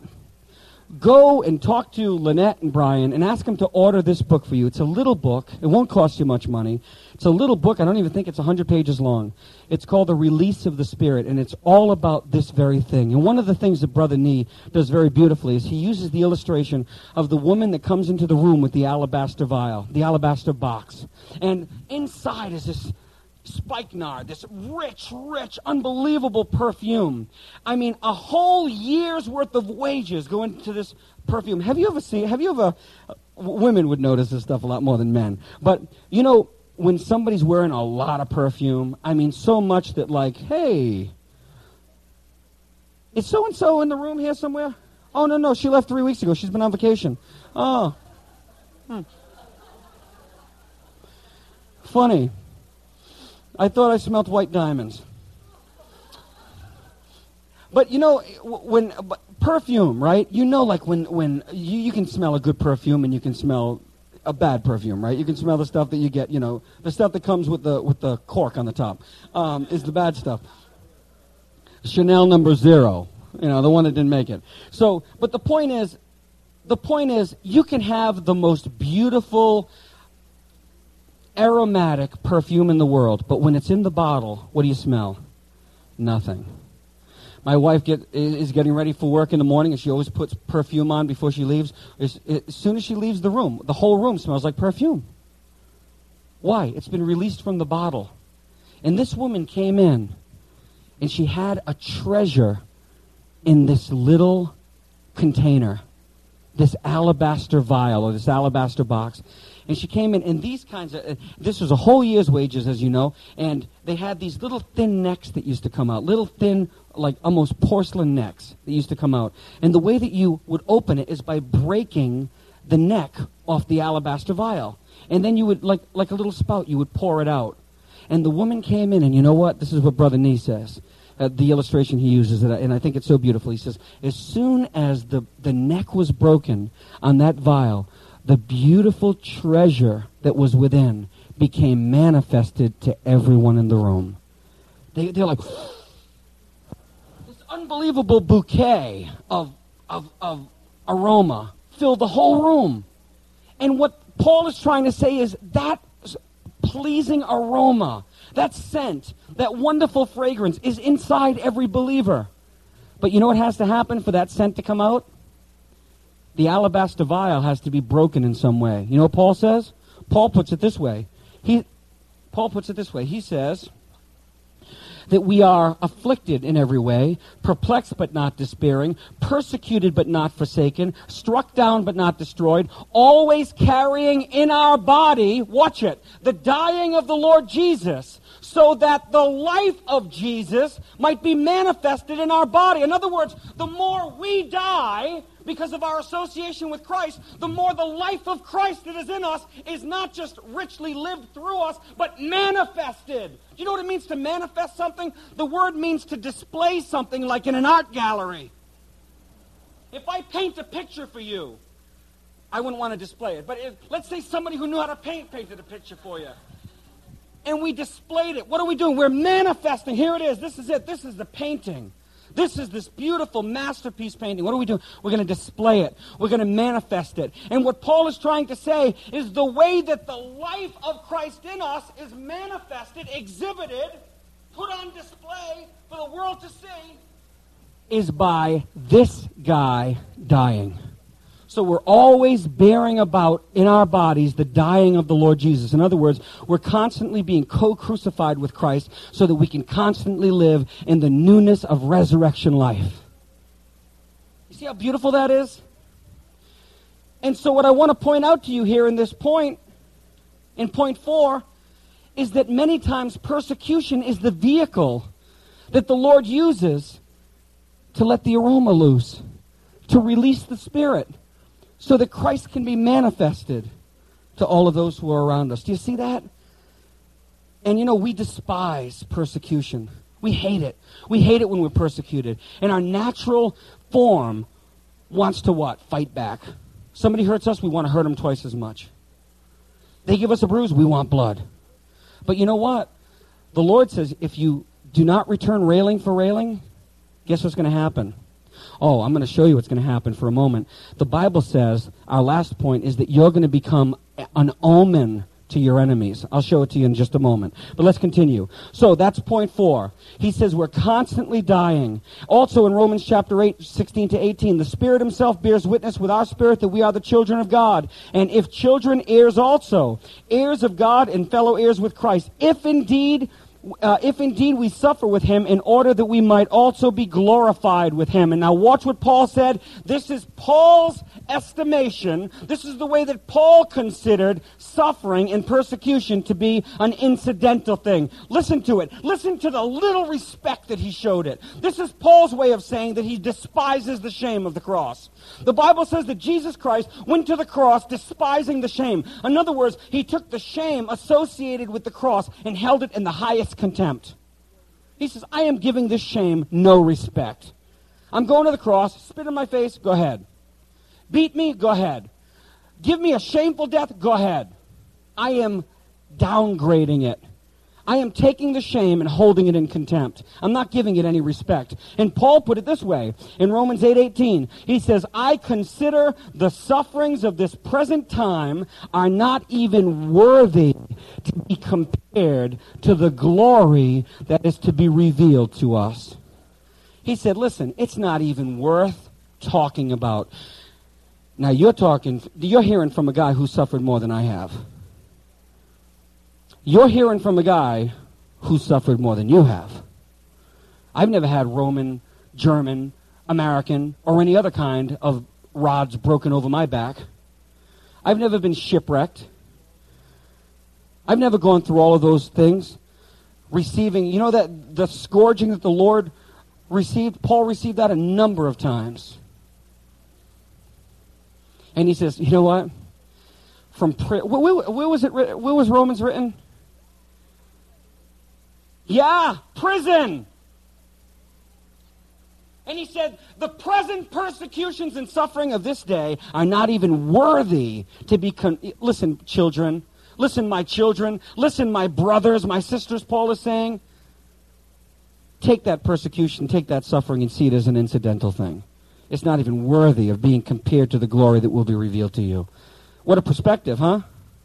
go and talk to Lynette and Brian and ask them to order this book for you. It's a little book. It won't cost you much money. It's a little book. I don't even think it's one hundred pages long. It's called The Release of the Spirit, and it's all about this very thing. And one of the things that Brother Nee does very beautifully is he uses the illustration of the woman that comes into the room with the alabaster vial, the alabaster box. And inside is this spikenard, this rich, rich, unbelievable perfume. I mean, a whole year's worth of wages go into this perfume. Have you ever seen, have you ever, uh, women would notice this stuff a lot more than men, but, you know, when somebody's wearing a lot of perfume, I mean, so much that, like, hey, is so-and-so in the room here somewhere? Oh, no, no, she left three weeks ago. She's been on vacation. Oh, Hmm. Funny. I thought I smelled white diamonds. But you know, when but perfume, right? You know, like when, when you, you can smell a good perfume and you can smell a bad perfume, right? You can smell the stuff that you get, you know, the stuff that comes with the with the cork on the top um, is the bad stuff. Chanel number zero, you know, the one that didn't make it. So, but the point is, the point is, you can have the most beautiful, aromatic perfume in the world, but when it's in the bottle, what do you smell? Nothing. My wife get, is getting ready for work in the morning, and she always puts perfume on before she leaves. As, as soon as she leaves the room, the whole room smells like perfume. Why? It's been released from the bottle. And this woman came in, and she had a treasure in this little container, this alabaster vial or this alabaster box. And she came in, and these kinds of, uh, this was a whole year's wages, as you know, and they had these little thin necks that used to come out, little thin, like almost porcelain necks that used to come out. And the way that you would open it is by breaking the neck off the alabaster vial. And then you would, like, like a little spout, you would pour it out. And the woman came in, and you know what? This is what Brother Nee says. Uh, the illustration he uses, and I think it's so beautiful. He says, as soon as the, the neck was broken on that vial, the beautiful treasure that was within became manifested to everyone in the room. They, they're like, this unbelievable bouquet of, of, of aroma filled the whole room. And what Paul is trying to say is that pleasing aroma, that scent, that wonderful fragrance is inside every believer. But you know what has to happen for that scent to come out? The alabaster vial has to be broken in some way. You know what Paul says? Paul puts it this way. He, Paul puts it this way. He says that we are afflicted in every way, perplexed but not despairing, persecuted but not forsaken, struck down but not destroyed, always carrying in our body, watch it, the dying of the Lord Jesus, so that the life of Jesus might be manifested in our body. In other words, the more we die because of our association with Christ, the more the life of Christ that is in us is not just richly lived through us, but manifested. Do you know what it means to manifest something? The word means to display something, like in an art gallery. If I paint a picture for you, I wouldn't want to display it. But if, let's say somebody who knew how to paint painted a picture for you. And we displayed it. What are we doing? We're manifesting. Here it is. This is it. This is the painting. This is this beautiful masterpiece painting. What are we doing? We're going to display it. We're going to manifest it. And what Paul is trying to say is the way that the life of Christ in us is manifested, exhibited, put on display for the world to see, is by this guy dying. So we're always bearing about in our bodies the dying of the Lord Jesus. In other words, we're constantly being co-crucified with Christ so that we can constantly live in the newness of resurrection life. You see how beautiful that is? And so what I want to point out to you here in this point, in point four, is that many times persecution is the vehicle that the Lord uses to let the aroma loose, to release the Spirit, so that Christ can be manifested to all of those who are around us. Do you see that? And you know, we despise persecution. We hate it. We hate it when we're persecuted. And our natural form wants to what? Fight back. Somebody hurts us, we want to hurt them twice as much. They give us a bruise, we want blood. But you know what? The Lord says, if you do not return railing for railing, guess what's going to happen? Oh, I'm going to show you what's going to happen for a moment. The Bible says, our last point is that you're going to become an omen to your enemies. I'll show it to you in just a moment. But let's continue. So that's point four. He says we're constantly dying. Also in Romans chapter eight, sixteen to eighteen, the Spirit himself bears witness with our spirit that we are the children of God. And if children, heirs also, heirs of God and fellow heirs with Christ. If indeed... Uh, if indeed we suffer with him in order that we might also be glorified with him. And now watch what Paul said. This is Paul's estimation, this is the way that Paul considered suffering and persecution to be an incidental thing. Listen to it. Listen to the little respect that he showed it. This is Paul's way of saying that he despises the shame of the cross. The Bible says that Jesus Christ went to the cross despising the shame. In other words, he took the shame associated with the cross and held it in the highest contempt. He says, I am giving this shame no respect. I'm going to the cross, spit in my face, go ahead. Beat me, go ahead. Give me a shameful death, go ahead. I am downgrading it. I am taking the shame and holding it in contempt. I'm not giving it any respect. And Paul put it this way in Romans eight eighteen. He says, I consider the sufferings of this present time are not even worthy to be compared to the glory that is to be revealed to us. He said, listen, it's not even worth talking about. Now you're talking, you're hearing from a guy who suffered more than I have. You're hearing from a guy who suffered more than you have. I've never had Roman, German, American, or any other kind of rods broken over my back. I've never been shipwrecked. I've never gone through all of those things. Receiving, you know that the scourging that the Lord received, Paul received that a number of times. And he says, you know what? From pri- where, where, where was it? Where was Romans written? Yeah, prison. And he said, the present persecutions and suffering of this day are not even worthy to be... Con- listen, children. Listen, my children. Listen, my brothers, my sisters, Paul is saying. Take that persecution, take that suffering, and see it as an incidental thing. It's not even worthy of being compared to the glory that will be revealed to you. What a perspective, huh?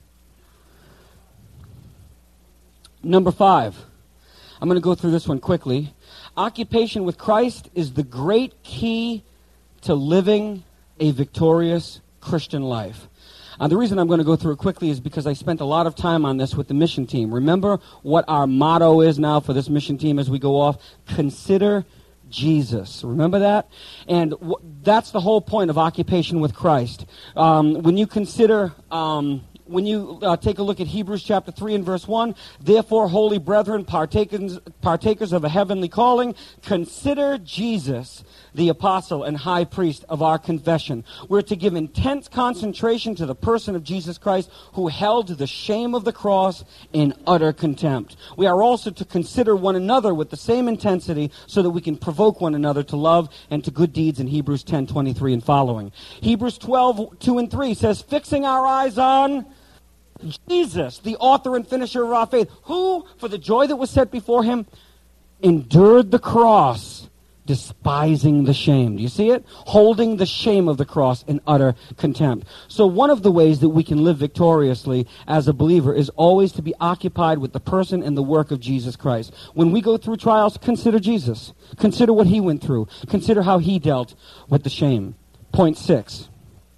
Number five. I'm going to go through this one quickly. Occupation with Christ is the great key to living a victorious Christian life. Uh, the reason I'm going to go through it quickly is because I spent a lot of time on this with the mission team. Remember what our motto is now for this mission team as we go off? Consider Jesus. Remember that? And w- that's the whole point of occupation with Christ. Um, when you consider... Um, When you uh, take a look at Hebrews chapter three and verse one, therefore, holy brethren, partakers, partakers of a heavenly calling, consider Jesus, the apostle and high priest of our confession. We're to give intense concentration to the person of Jesus Christ, who held the shame of the cross in utter contempt. We are also to consider one another with the same intensity so that we can provoke one another to love and to good deeds in Hebrews ten twenty-three and following. Hebrews twelve two and three says, fixing our eyes on Jesus, the author and finisher of our faith, who, for the joy that was set before him, endured the cross, despising the shame. Do you see it? Holding the shame of the cross in utter contempt. So one of the ways that we can live victoriously as a believer is always to be occupied with the person and the work of Jesus Christ. When we go through trials, consider Jesus. Consider what he went through. Consider how he dealt with the shame. Point six.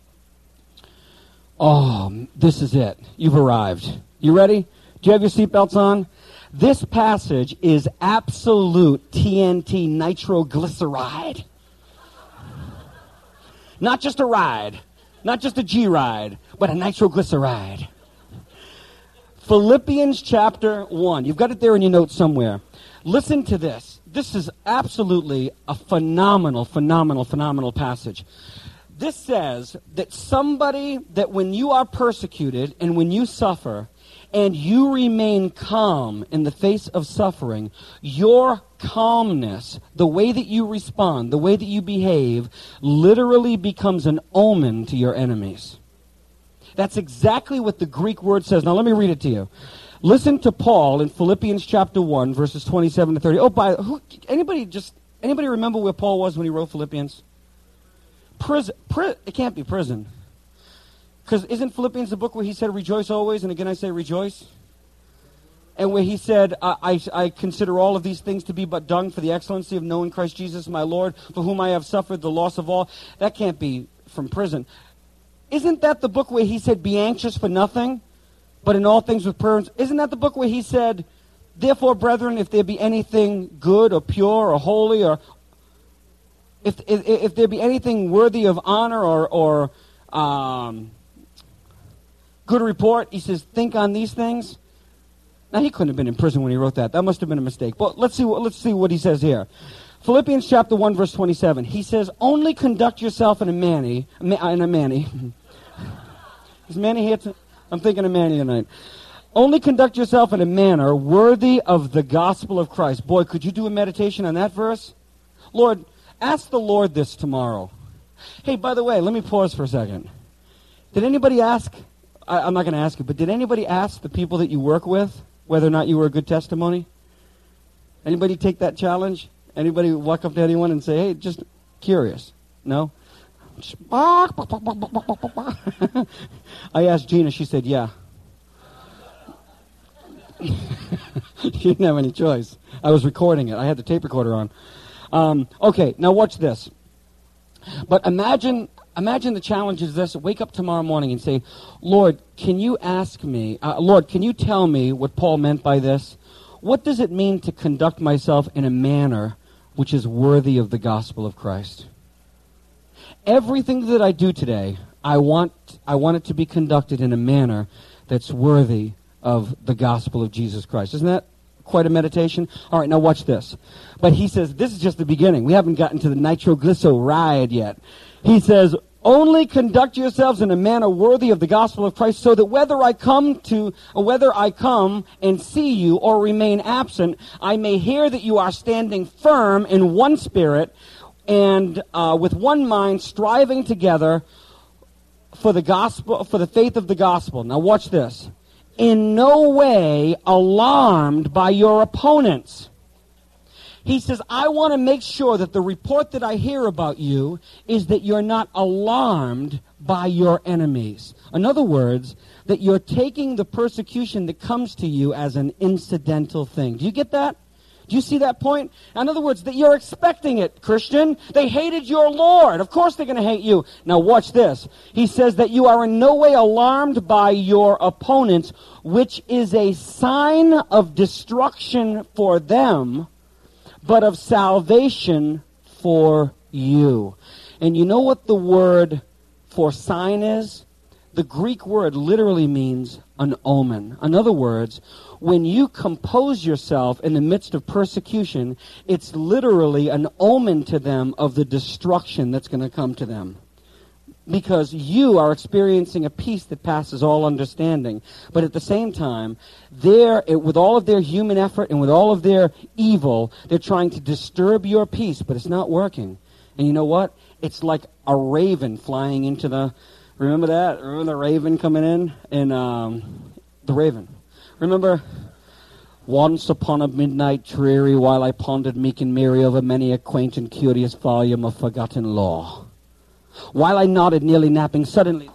Oh, this is it. You've arrived. You ready? Do you have your seatbelts on? This passage is absolute T N T nitroglyceride. Not just a ride. Not just a G-ride, but a nitroglyceride. Philippians chapter one. You've got it there in your notes somewhere. Listen to this. This is absolutely a phenomenal, phenomenal, phenomenal passage. This says that somebody, that when you are persecuted and when you suffer and you remain calm in the face of suffering, your calmness, the way that you respond, the way that you behave, literally becomes an omen to your enemies. That's exactly what the Greek word says. Now let me read it to you. Listen to Paul in Philippians chapter one, verses twenty-seven to thirty. Oh, by who, anybody just anybody remember where Paul was when he wrote Philippians? Prison. Pri- it can't be prison. Because isn't Philippians the book where he said, rejoice always, and again I say rejoice? And where he said, I, I, I consider all of these things to be but dung for the excellency of knowing Christ Jesus my Lord, for whom I have suffered the loss of all. That can't be from prison. Isn't that the book where he said, be anxious for nothing, but in all things with prayer? Isn't that the book where he said, therefore, brethren, if there be anything good or pure or holy, or If, if if there be anything worthy of honor or or Um, good report. He says, think on these things. Now, he couldn't have been in prison when he wrote that. That must have been a mistake. But let's see what, let's see what he says here. Philippians chapter one, verse twenty-seven. He says, only conduct yourself in a manny, in a manny. Is Manny here? To, I'm thinking of Manny tonight. Only conduct yourself in a manner worthy of the gospel of Christ. Boy, could you do a meditation on that verse? Lord, ask the Lord this tomorrow. Hey, by the way, let me pause for a second. Did anybody ask, I, I'm not going to ask you, but did anybody ask the people that you work with whether or not you were a good testimony? Anybody take that challenge? Anybody walk up to anyone and say, hey, just curious? No? I asked Gina, she said, yeah. She didn't have any choice. I was recording it. I had the tape recorder on. Um, okay, now watch this. But imagine imagine the challenge is this. Wake up tomorrow morning and say, Lord, can you ask me, uh, Lord, can you tell me what Paul meant by this? What does it mean to conduct myself in a manner which is worthy of the gospel of Christ? Everything that I do today, I want I want it to be conducted in a manner that's worthy of the gospel of Jesus Christ. Isn't that quite a meditation? All right, now watch this. But he says, this is just the beginning. We haven't gotten to the nitroglycerol ride yet. He says, only conduct yourselves in a manner worthy of the gospel of Christ, so that whether I come to, or whether I come and see you or remain absent, I may hear that you are standing firm in one spirit and uh, with one mind, striving together for the gospel, for the faith of the gospel. Now watch this. In no way alarmed by your opponents. He says, I want to make sure that the report that I hear about you is that you're not alarmed by your enemies. In other words, that you're taking the persecution that comes to you as an incidental thing. Do you get that? Do you see that point? In other words, that you're expecting it, Christian. They hated your Lord. Of course they're going to hate you. Now watch this. He says that you are in no way alarmed by your opponents, which is a sign of destruction for them, but of salvation for you. And you know what the word for sign is? The Greek word literally means an omen. In other words, when you compose yourself in the midst of persecution, it's literally an omen to them of the destruction that's going to come to them. Because you are experiencing a peace that passes all understanding. But at the same time, they're, with all of their human effort and with all of their evil, they're trying to disturb your peace, but it's not working. And you know what? It's like a raven flying into the... Remember that? Remember the raven coming in? And um, the raven. Remember, once upon a midnight dreary, while I pondered meek and merry over many a quaint and curious volume of forgotten lore. While I nodded, nearly napping, suddenly,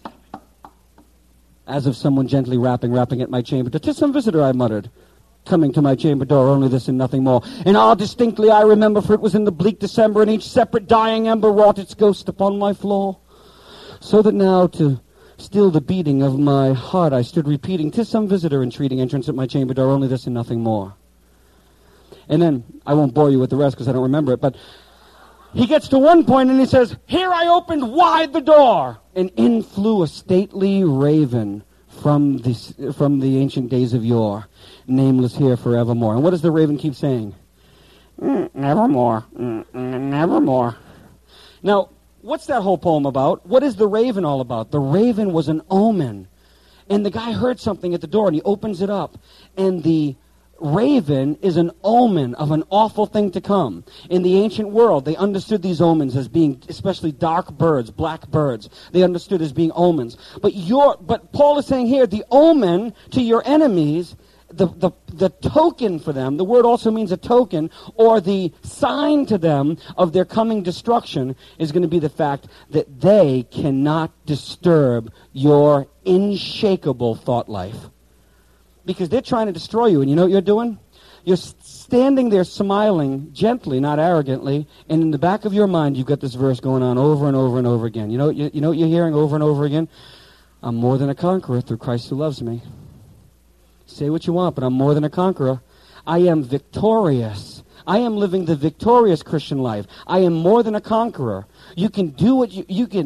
as of someone gently rapping, rapping at my chamber door. 'Tis some visitor, I muttered, coming to my chamber door, only this and nothing more. And ah, distinctly I remember, for it was in the bleak December, and each separate dying ember wrought its ghost upon my floor. So that now, to still the beating of my heart, I stood repeating, 'tis some visitor entreating entrance at my chamber door, only this and nothing more. And then, I won't bore you with the rest because I don't remember it, but he gets to one point and he says, here I opened wide the door, and in flew a stately raven from the, from the ancient days of yore, nameless here forevermore. And what does the raven keep saying? Mm, nevermore, mm, mm, nevermore. Now, what's that whole poem about? What is the raven all about? The raven was an omen. And the guy heard something at the door, and he opens it up. And the raven is an omen of an awful thing to come. In the ancient world, they understood these omens as being, especially dark birds, black birds. They understood as being omens. But your, but Paul is saying here, the omen to your enemies, the, the, the token for them, the word also means a token, or the sign to them of their coming destruction is going to be the fact that they cannot disturb your unshakable thought life. Because they're trying to destroy you, and you know what you're doing? You're standing there smiling gently, not arrogantly, and in the back of your mind you've got this verse going on over and over and over again. You know, you, you know what you're hearing over and over again? I'm more than a conqueror through Christ who loves me. Say what you want, but I'm more than a conqueror. I am victorious. I am living the victorious Christian life. I am more than a conqueror. You can do what you, you can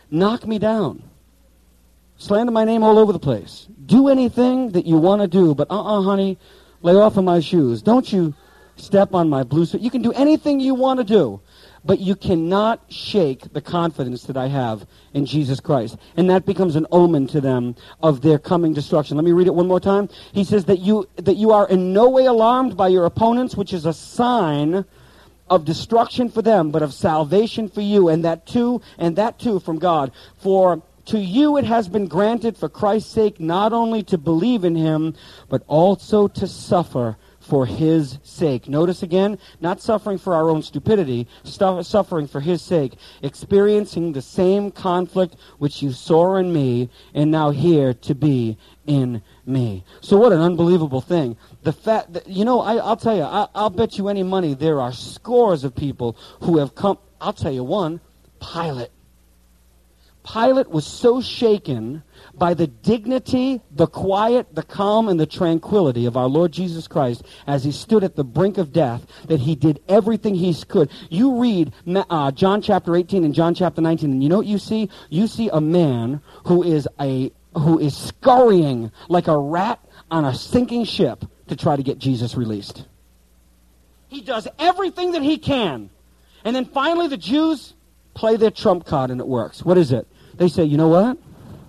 knock me down. Slander my name all over the place. Do anything that you want to do, but uh-uh, honey, lay off of my shoes. Don't you step on my blue suit. You can do anything you want to do, but you cannot shake the confidence that I have in Jesus Christ. And that becomes an omen to them of their coming destruction. Let me read it one more time. He says that you that you are in no way alarmed by your opponents, which is a sign of destruction for them, but of salvation for you, and that too, and that too from God. For to you it has been granted for Christ's sake not only to believe in him, but also to suffer for his sake. Notice again, not suffering for our own stupidity, stu- suffering for his sake, experiencing the same conflict which you saw in me and now here to be in me. So what an unbelievable thing. The fact that, you know, I, I'll tell you, I, I'll bet you any money there are scores of people who have come. I'll tell you one, Pilate. Pilate was so shaken by the dignity, the quiet, the calm, and the tranquility of our Lord Jesus Christ as he stood at the brink of death that he did everything he could. You read uh, John chapter eighteen and John chapter nineteen, and you know what you see? You see a man who is a who is scurrying like a rat on a sinking ship to try to get Jesus released. He does everything that he can. And then finally the Jews play their trump card and it works. What is it? They say, you know what?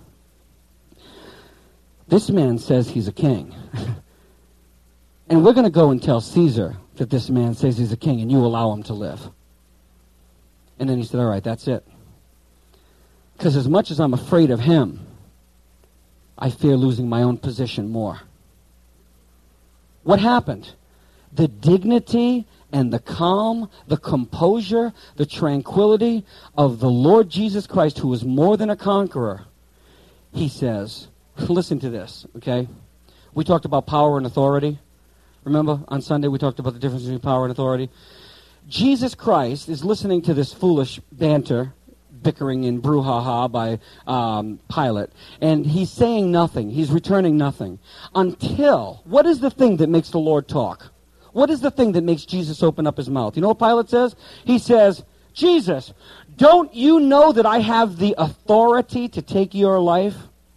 This man says he's a king. And we're going to go and tell Caesar that this man says he's a king and you allow him to live. And then he said, all right, that's it. Because as much as I'm afraid of him, I fear losing my own position more. What happened? The dignity and the calm, the composure, the tranquility of the Lord Jesus Christ, who is more than a conqueror. He says, listen to this, okay? We talked about power and authority. Remember, on Sunday we talked about the difference between power and authority. Jesus Christ is listening to this foolish banter, bickering and brouhaha by um, Pilate, and he's saying nothing. He's returning nothing. Until, what is the thing that makes the Lord talk? What is the thing that makes Jesus open up his mouth? You know what Pilate says? He says, Jesus, don't you know that I have the authority to take your life?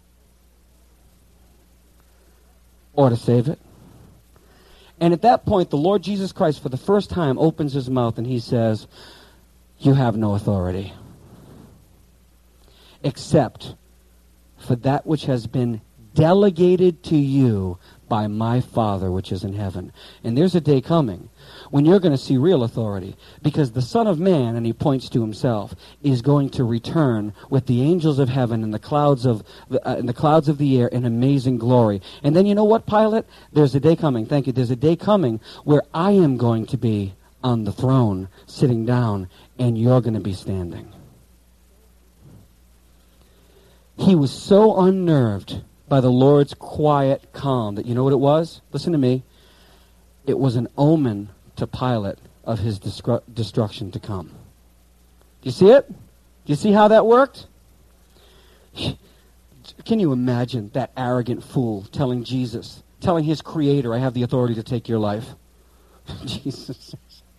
Or to save it? And at that point, the Lord Jesus Christ, for the first time, opens his mouth and he says, you have no authority. Except for that which has been delegated to you by my Father which is in heaven. And there's a day coming when you're going to see real authority, because the Son of Man, and he points to himself, is going to return with the angels of heaven and the clouds of the, uh, in the clouds of the air in amazing glory. And then you know what, Pilate? There's a day coming. Thank you. There's a day coming where I am going to be on the throne, sitting down, and you're going to be standing. He was so unnerved by the Lord's quiet calm that, you know what it was? Listen to me. It was an omen to Pilate of his destru- destruction to come. Do you see it? Do you see how that worked? Can you imagine that arrogant fool telling Jesus, telling his creator, I have the authority to take your life? Jesus.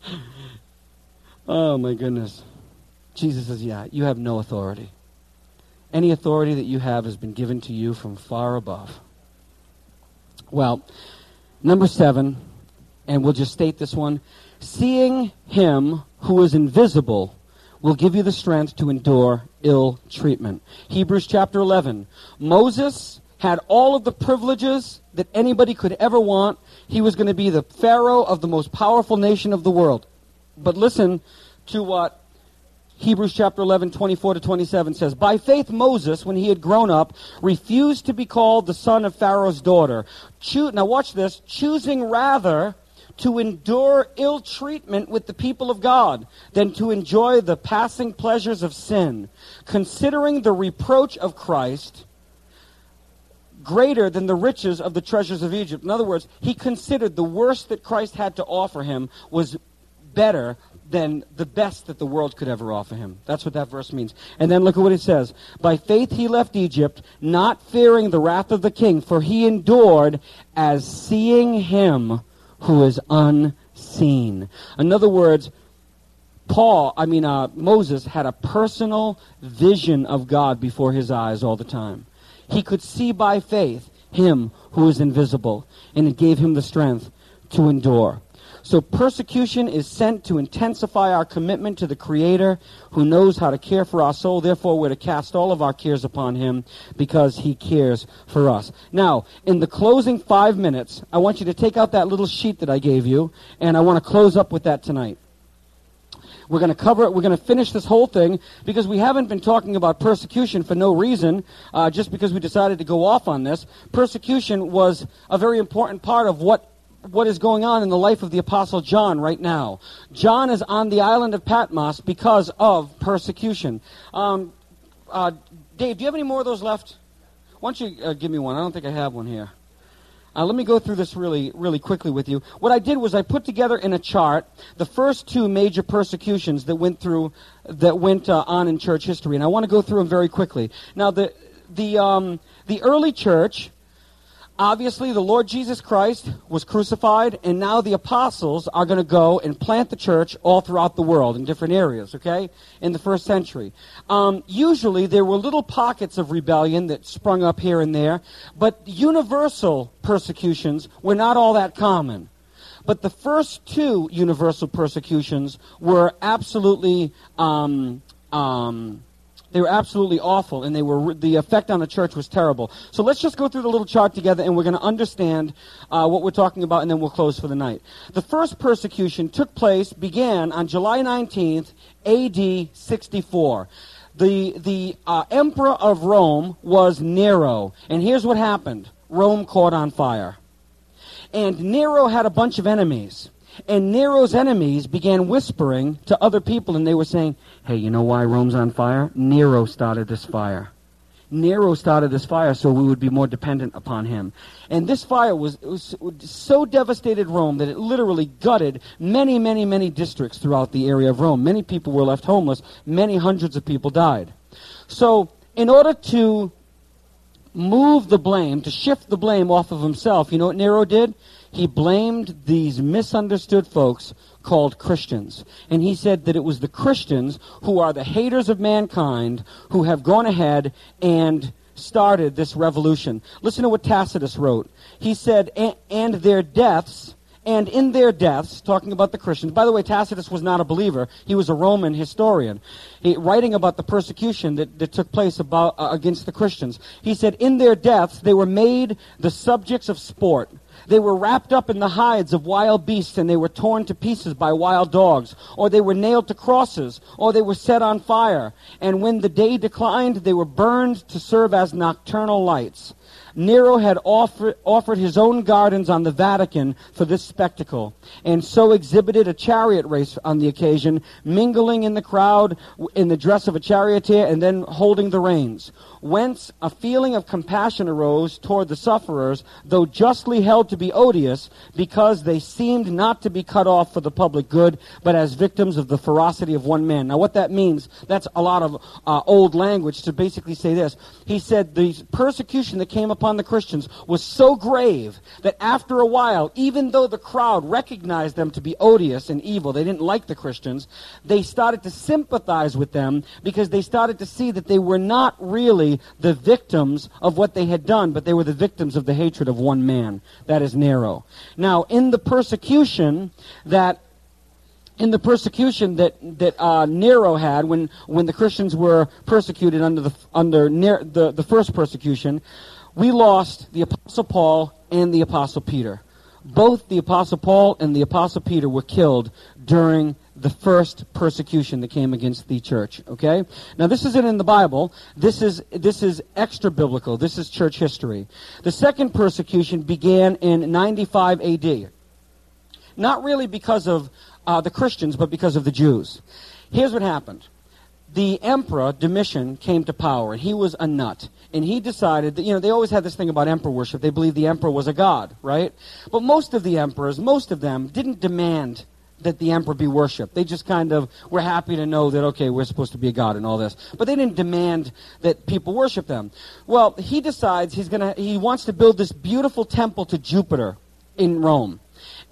Oh my goodness. Jesus says, yeah, you have no authority. Any authority that you have has been given to you from far above. Well, number seven, and we'll just state this one. Seeing him who is invisible will give you the strength to endure ill treatment. Hebrews chapter eleven. Moses had all of the privileges that anybody could ever want. He was going to be the Pharaoh of the most powerful nation of the world. But listen to what Hebrews chapter eleven, twenty-four to twenty-seven says, by faith Moses, when he had grown up, refused to be called the son of Pharaoh's daughter. Cho- now watch this. Choosing rather to endure ill treatment with the people of God than to enjoy the passing pleasures of sin, considering the reproach of Christ greater than the riches of the treasures of Egypt. In other words, he considered the worst that Christ had to offer him was better than the best that the world could ever offer him. That's what that verse means. And then look at what it says. By faith he left Egypt, not fearing the wrath of the king, for he endured as seeing him who is unseen. In other words, Paul, I mean, uh, Moses had a personal vision of God before his eyes all the time. He could see by faith him who is invisible, and it gave him the strength to endure. So persecution is sent to intensify our commitment to the Creator who knows how to care for our soul. Therefore, we're to cast all of our cares upon him because he cares for us. Now, in the closing five minutes, I want you to take out that little sheet that I gave you, and I want to close up with that tonight. We're going to cover it. We're going to finish this whole thing because we haven't been talking about persecution for no reason, uh, just because we decided to go off on this. Persecution was a very important part of what what is going on in the life of the Apostle John right now. John is on the island of Patmos because of persecution. Um, uh, Dave, do you have any more of those left? Why don't you uh, give me one? I don't think I have one here. Uh, let me go through this really, really quickly with you. What I did was I put together in a chart the first two major persecutions that went through, that went uh, on in church history, and I want to go through them very quickly. Now, the the um, the early church. Obviously, the Lord Jesus Christ was crucified, and now the apostles are going to go and plant the church all throughout the world in different areas, okay, in the first century. Um, usually, there were little pockets of rebellion that sprung up here and there, but universal persecutions were not all that common. But the first two universal persecutions were absolutely... Um, um, They were absolutely awful, and they were the effect on the church was terrible. So let's just go through the little chart together, and we're going to understand uh, what we're talking about, and then we'll close for the night. The first persecution took place, began on July nineteenth, A D sixty-four. The, the uh, emperor of Rome was Nero, and here's what happened. Rome caught on fire. And Nero had a bunch of enemies. And Nero's enemies began whispering to other people, and they were saying, hey, you know why Rome's on fire? Nero started this fire. Nero started this fire so we would be more dependent upon him. And this fire was, it was so devastated Rome that it literally gutted many, many, many districts throughout the area of Rome. Many people were left homeless. Many hundreds of people died. So in order to move the blame, to shift the blame off of himself, you know what Nero did? He blamed these misunderstood folks called Christians. And he said that it was the Christians who are the haters of mankind who have gone ahead and started this revolution. Listen to what Tacitus wrote. He said, and their deaths, and in their deaths, talking about the Christians. By the way, Tacitus was not a believer. He was a Roman historian. He, writing about the persecution that, that took place about, uh, against the Christians. He said, in their deaths, they were made the subjects of sport. They were wrapped up in the hides of wild beasts, and they were torn to pieces by wild dogs, or they were nailed to crosses, or they were set on fire. And when the day declined, they were burned to serve as nocturnal lights. Nero had offer, offered his own gardens on the Vatican for this spectacle, and so exhibited a chariot race on the occasion, mingling in the crowd in the dress of a charioteer and then holding the reins. Whence a feeling of compassion arose toward the sufferers, though justly held to be odious, because they seemed not to be cut off for the public good, but as victims of the ferocity of one man. Now what that means, that's a lot of uh, old language to basically say this. He said the persecution that came upon the Christians was so grave that after a while, even though the crowd recognized them to be odious and evil, they didn't like the Christians, they started to sympathize with them because they started to see that they were not really the victims of what they had done, but they were the victims of the hatred of one man. That is Nero. Now, in the persecution that in the persecution that that uh, Nero had when when the Christians were persecuted under the under Nero, the the first persecution, we lost the Apostle Paul and the Apostle Peter. Both the Apostle Paul and the Apostle Peter were killed during the first persecution that came against the church. Okay? Now this isn't in the Bible. This is this is extra biblical. This is church history. The second persecution began in ninety-five A D. Not really because of uh, the Christians, but because of the Jews. Here's what happened. The emperor, Domitian, came to power, and he was a nut. And he decided that, you know, they always had this thing about emperor worship. They believed the emperor was a god, right? But most of the emperors, most of them, didn't demand that the emperor be worshipped. They just kind of were happy to know that, okay, we're supposed to be a god and all this. But they didn't demand that people worship them. Well, he decides he's gonna, he wants to build this beautiful temple to Jupiter in Rome.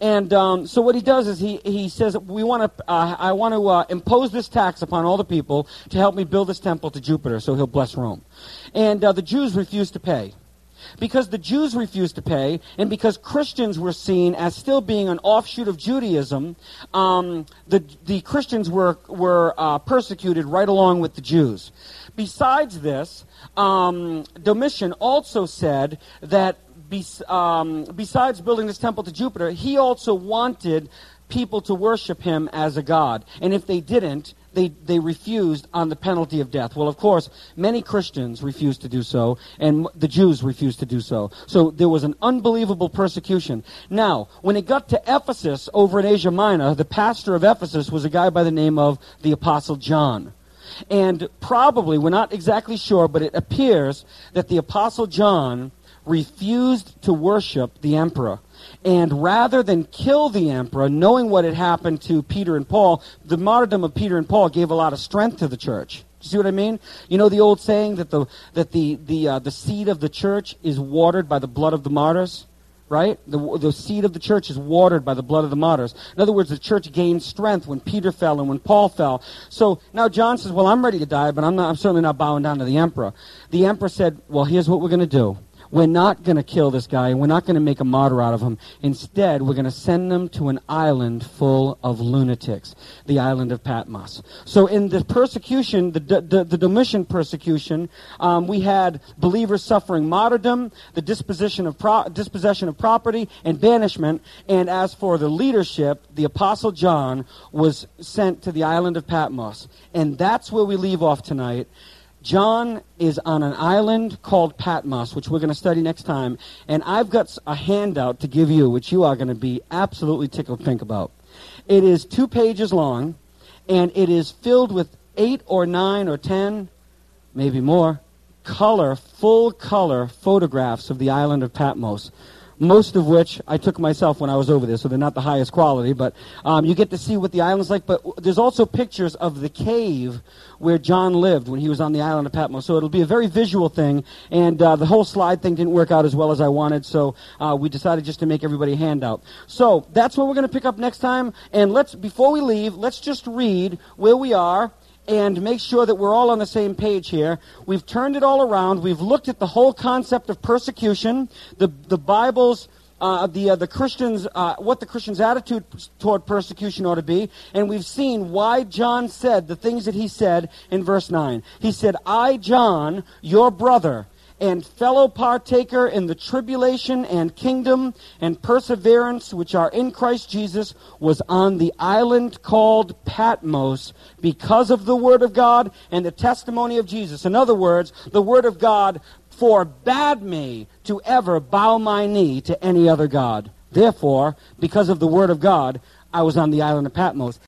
And um, so what he does is he, he says, we want to, uh, I want to uh, impose this tax upon all the people to help me build this temple to Jupiter so he'll bless Rome. And uh, the Jews refused to pay. Because the Jews refused to pay, and because Christians were seen as still being an offshoot of Judaism, um, the the Christians were were uh, persecuted right along with the Jews. Besides this, um, Domitian also said that bes- um, besides building this temple to Jupiter, he also wanted people to worship him as a god, and if they didn't, they they refused on the penalty of death. Well, of course, many Christians refused to do so, and the Jews refused to do so. So there was an unbelievable persecution. Now, when it got to Ephesus over in Asia Minor, the pastor of Ephesus was a guy by the name of the Apostle John. And probably, we're not exactly sure, but it appears that the Apostle John refused to worship the emperor. And rather than kill the emperor, knowing what had happened to Peter and Paul, the martyrdom of Peter and Paul gave a lot of strength to the church. You see what I mean? You know the old saying that the that the the uh, the seed of the church is watered by the blood of the martyrs, right? The the seed of the church is watered by the blood of the martyrs. In other words, the church gained strength when Peter fell and when Paul fell. So now John says, "Well, I'm ready to die, but I'm not. I'm certainly not bowing down to the emperor." The emperor said, "Well, here's what we're going to do. We're not going to kill this guy, and we're not going to make a martyr out of him. Instead, we're going to send him to an island full of lunatics, the island of Patmos." So in the persecution, the, the, the Domitian persecution, um, we had believers suffering martyrdom, the disposition of pro- dispossession of property, and banishment. And as for the leadership, the Apostle John was sent to the island of Patmos. And that's where we leave off tonight. John is on an island called Patmos, which we're going to study next time. And I've got a handout to give you, which you are going to be absolutely tickled pink about. It is two pages long, and it is filled with eight or nine or ten, maybe more, color, full color photographs of the island of Patmos. Most of which I took myself when I was over there, so they're not the highest quality, but um, you get to see what the island's like. But there's also pictures of the cave where John lived when he was on the island of Patmos. So it'll be a very visual thing, and uh, the whole slide thing didn't work out as well as I wanted, so uh, we decided just to make everybody a handout. So that's what we're going to pick up next time, and let's before we leave, let's just read where we are, and make sure that we're all on the same page here. We've turned it all around. We've looked at the whole concept of persecution, the the Bible's, uh, the uh, the Christians, uh, what the Christians' attitude toward persecution ought to be, and we've seen why John said the things that he said in verse nine. He said, "I, John, your brother, and fellow partaker in the tribulation and kingdom and perseverance which are in Christ Jesus, was on the island called Patmos because of the word of God and the testimony of Jesus." In other words, the word of God forbade me to ever bow my knee to any other god. Therefore, because of the word of God, I was on the island of Patmos.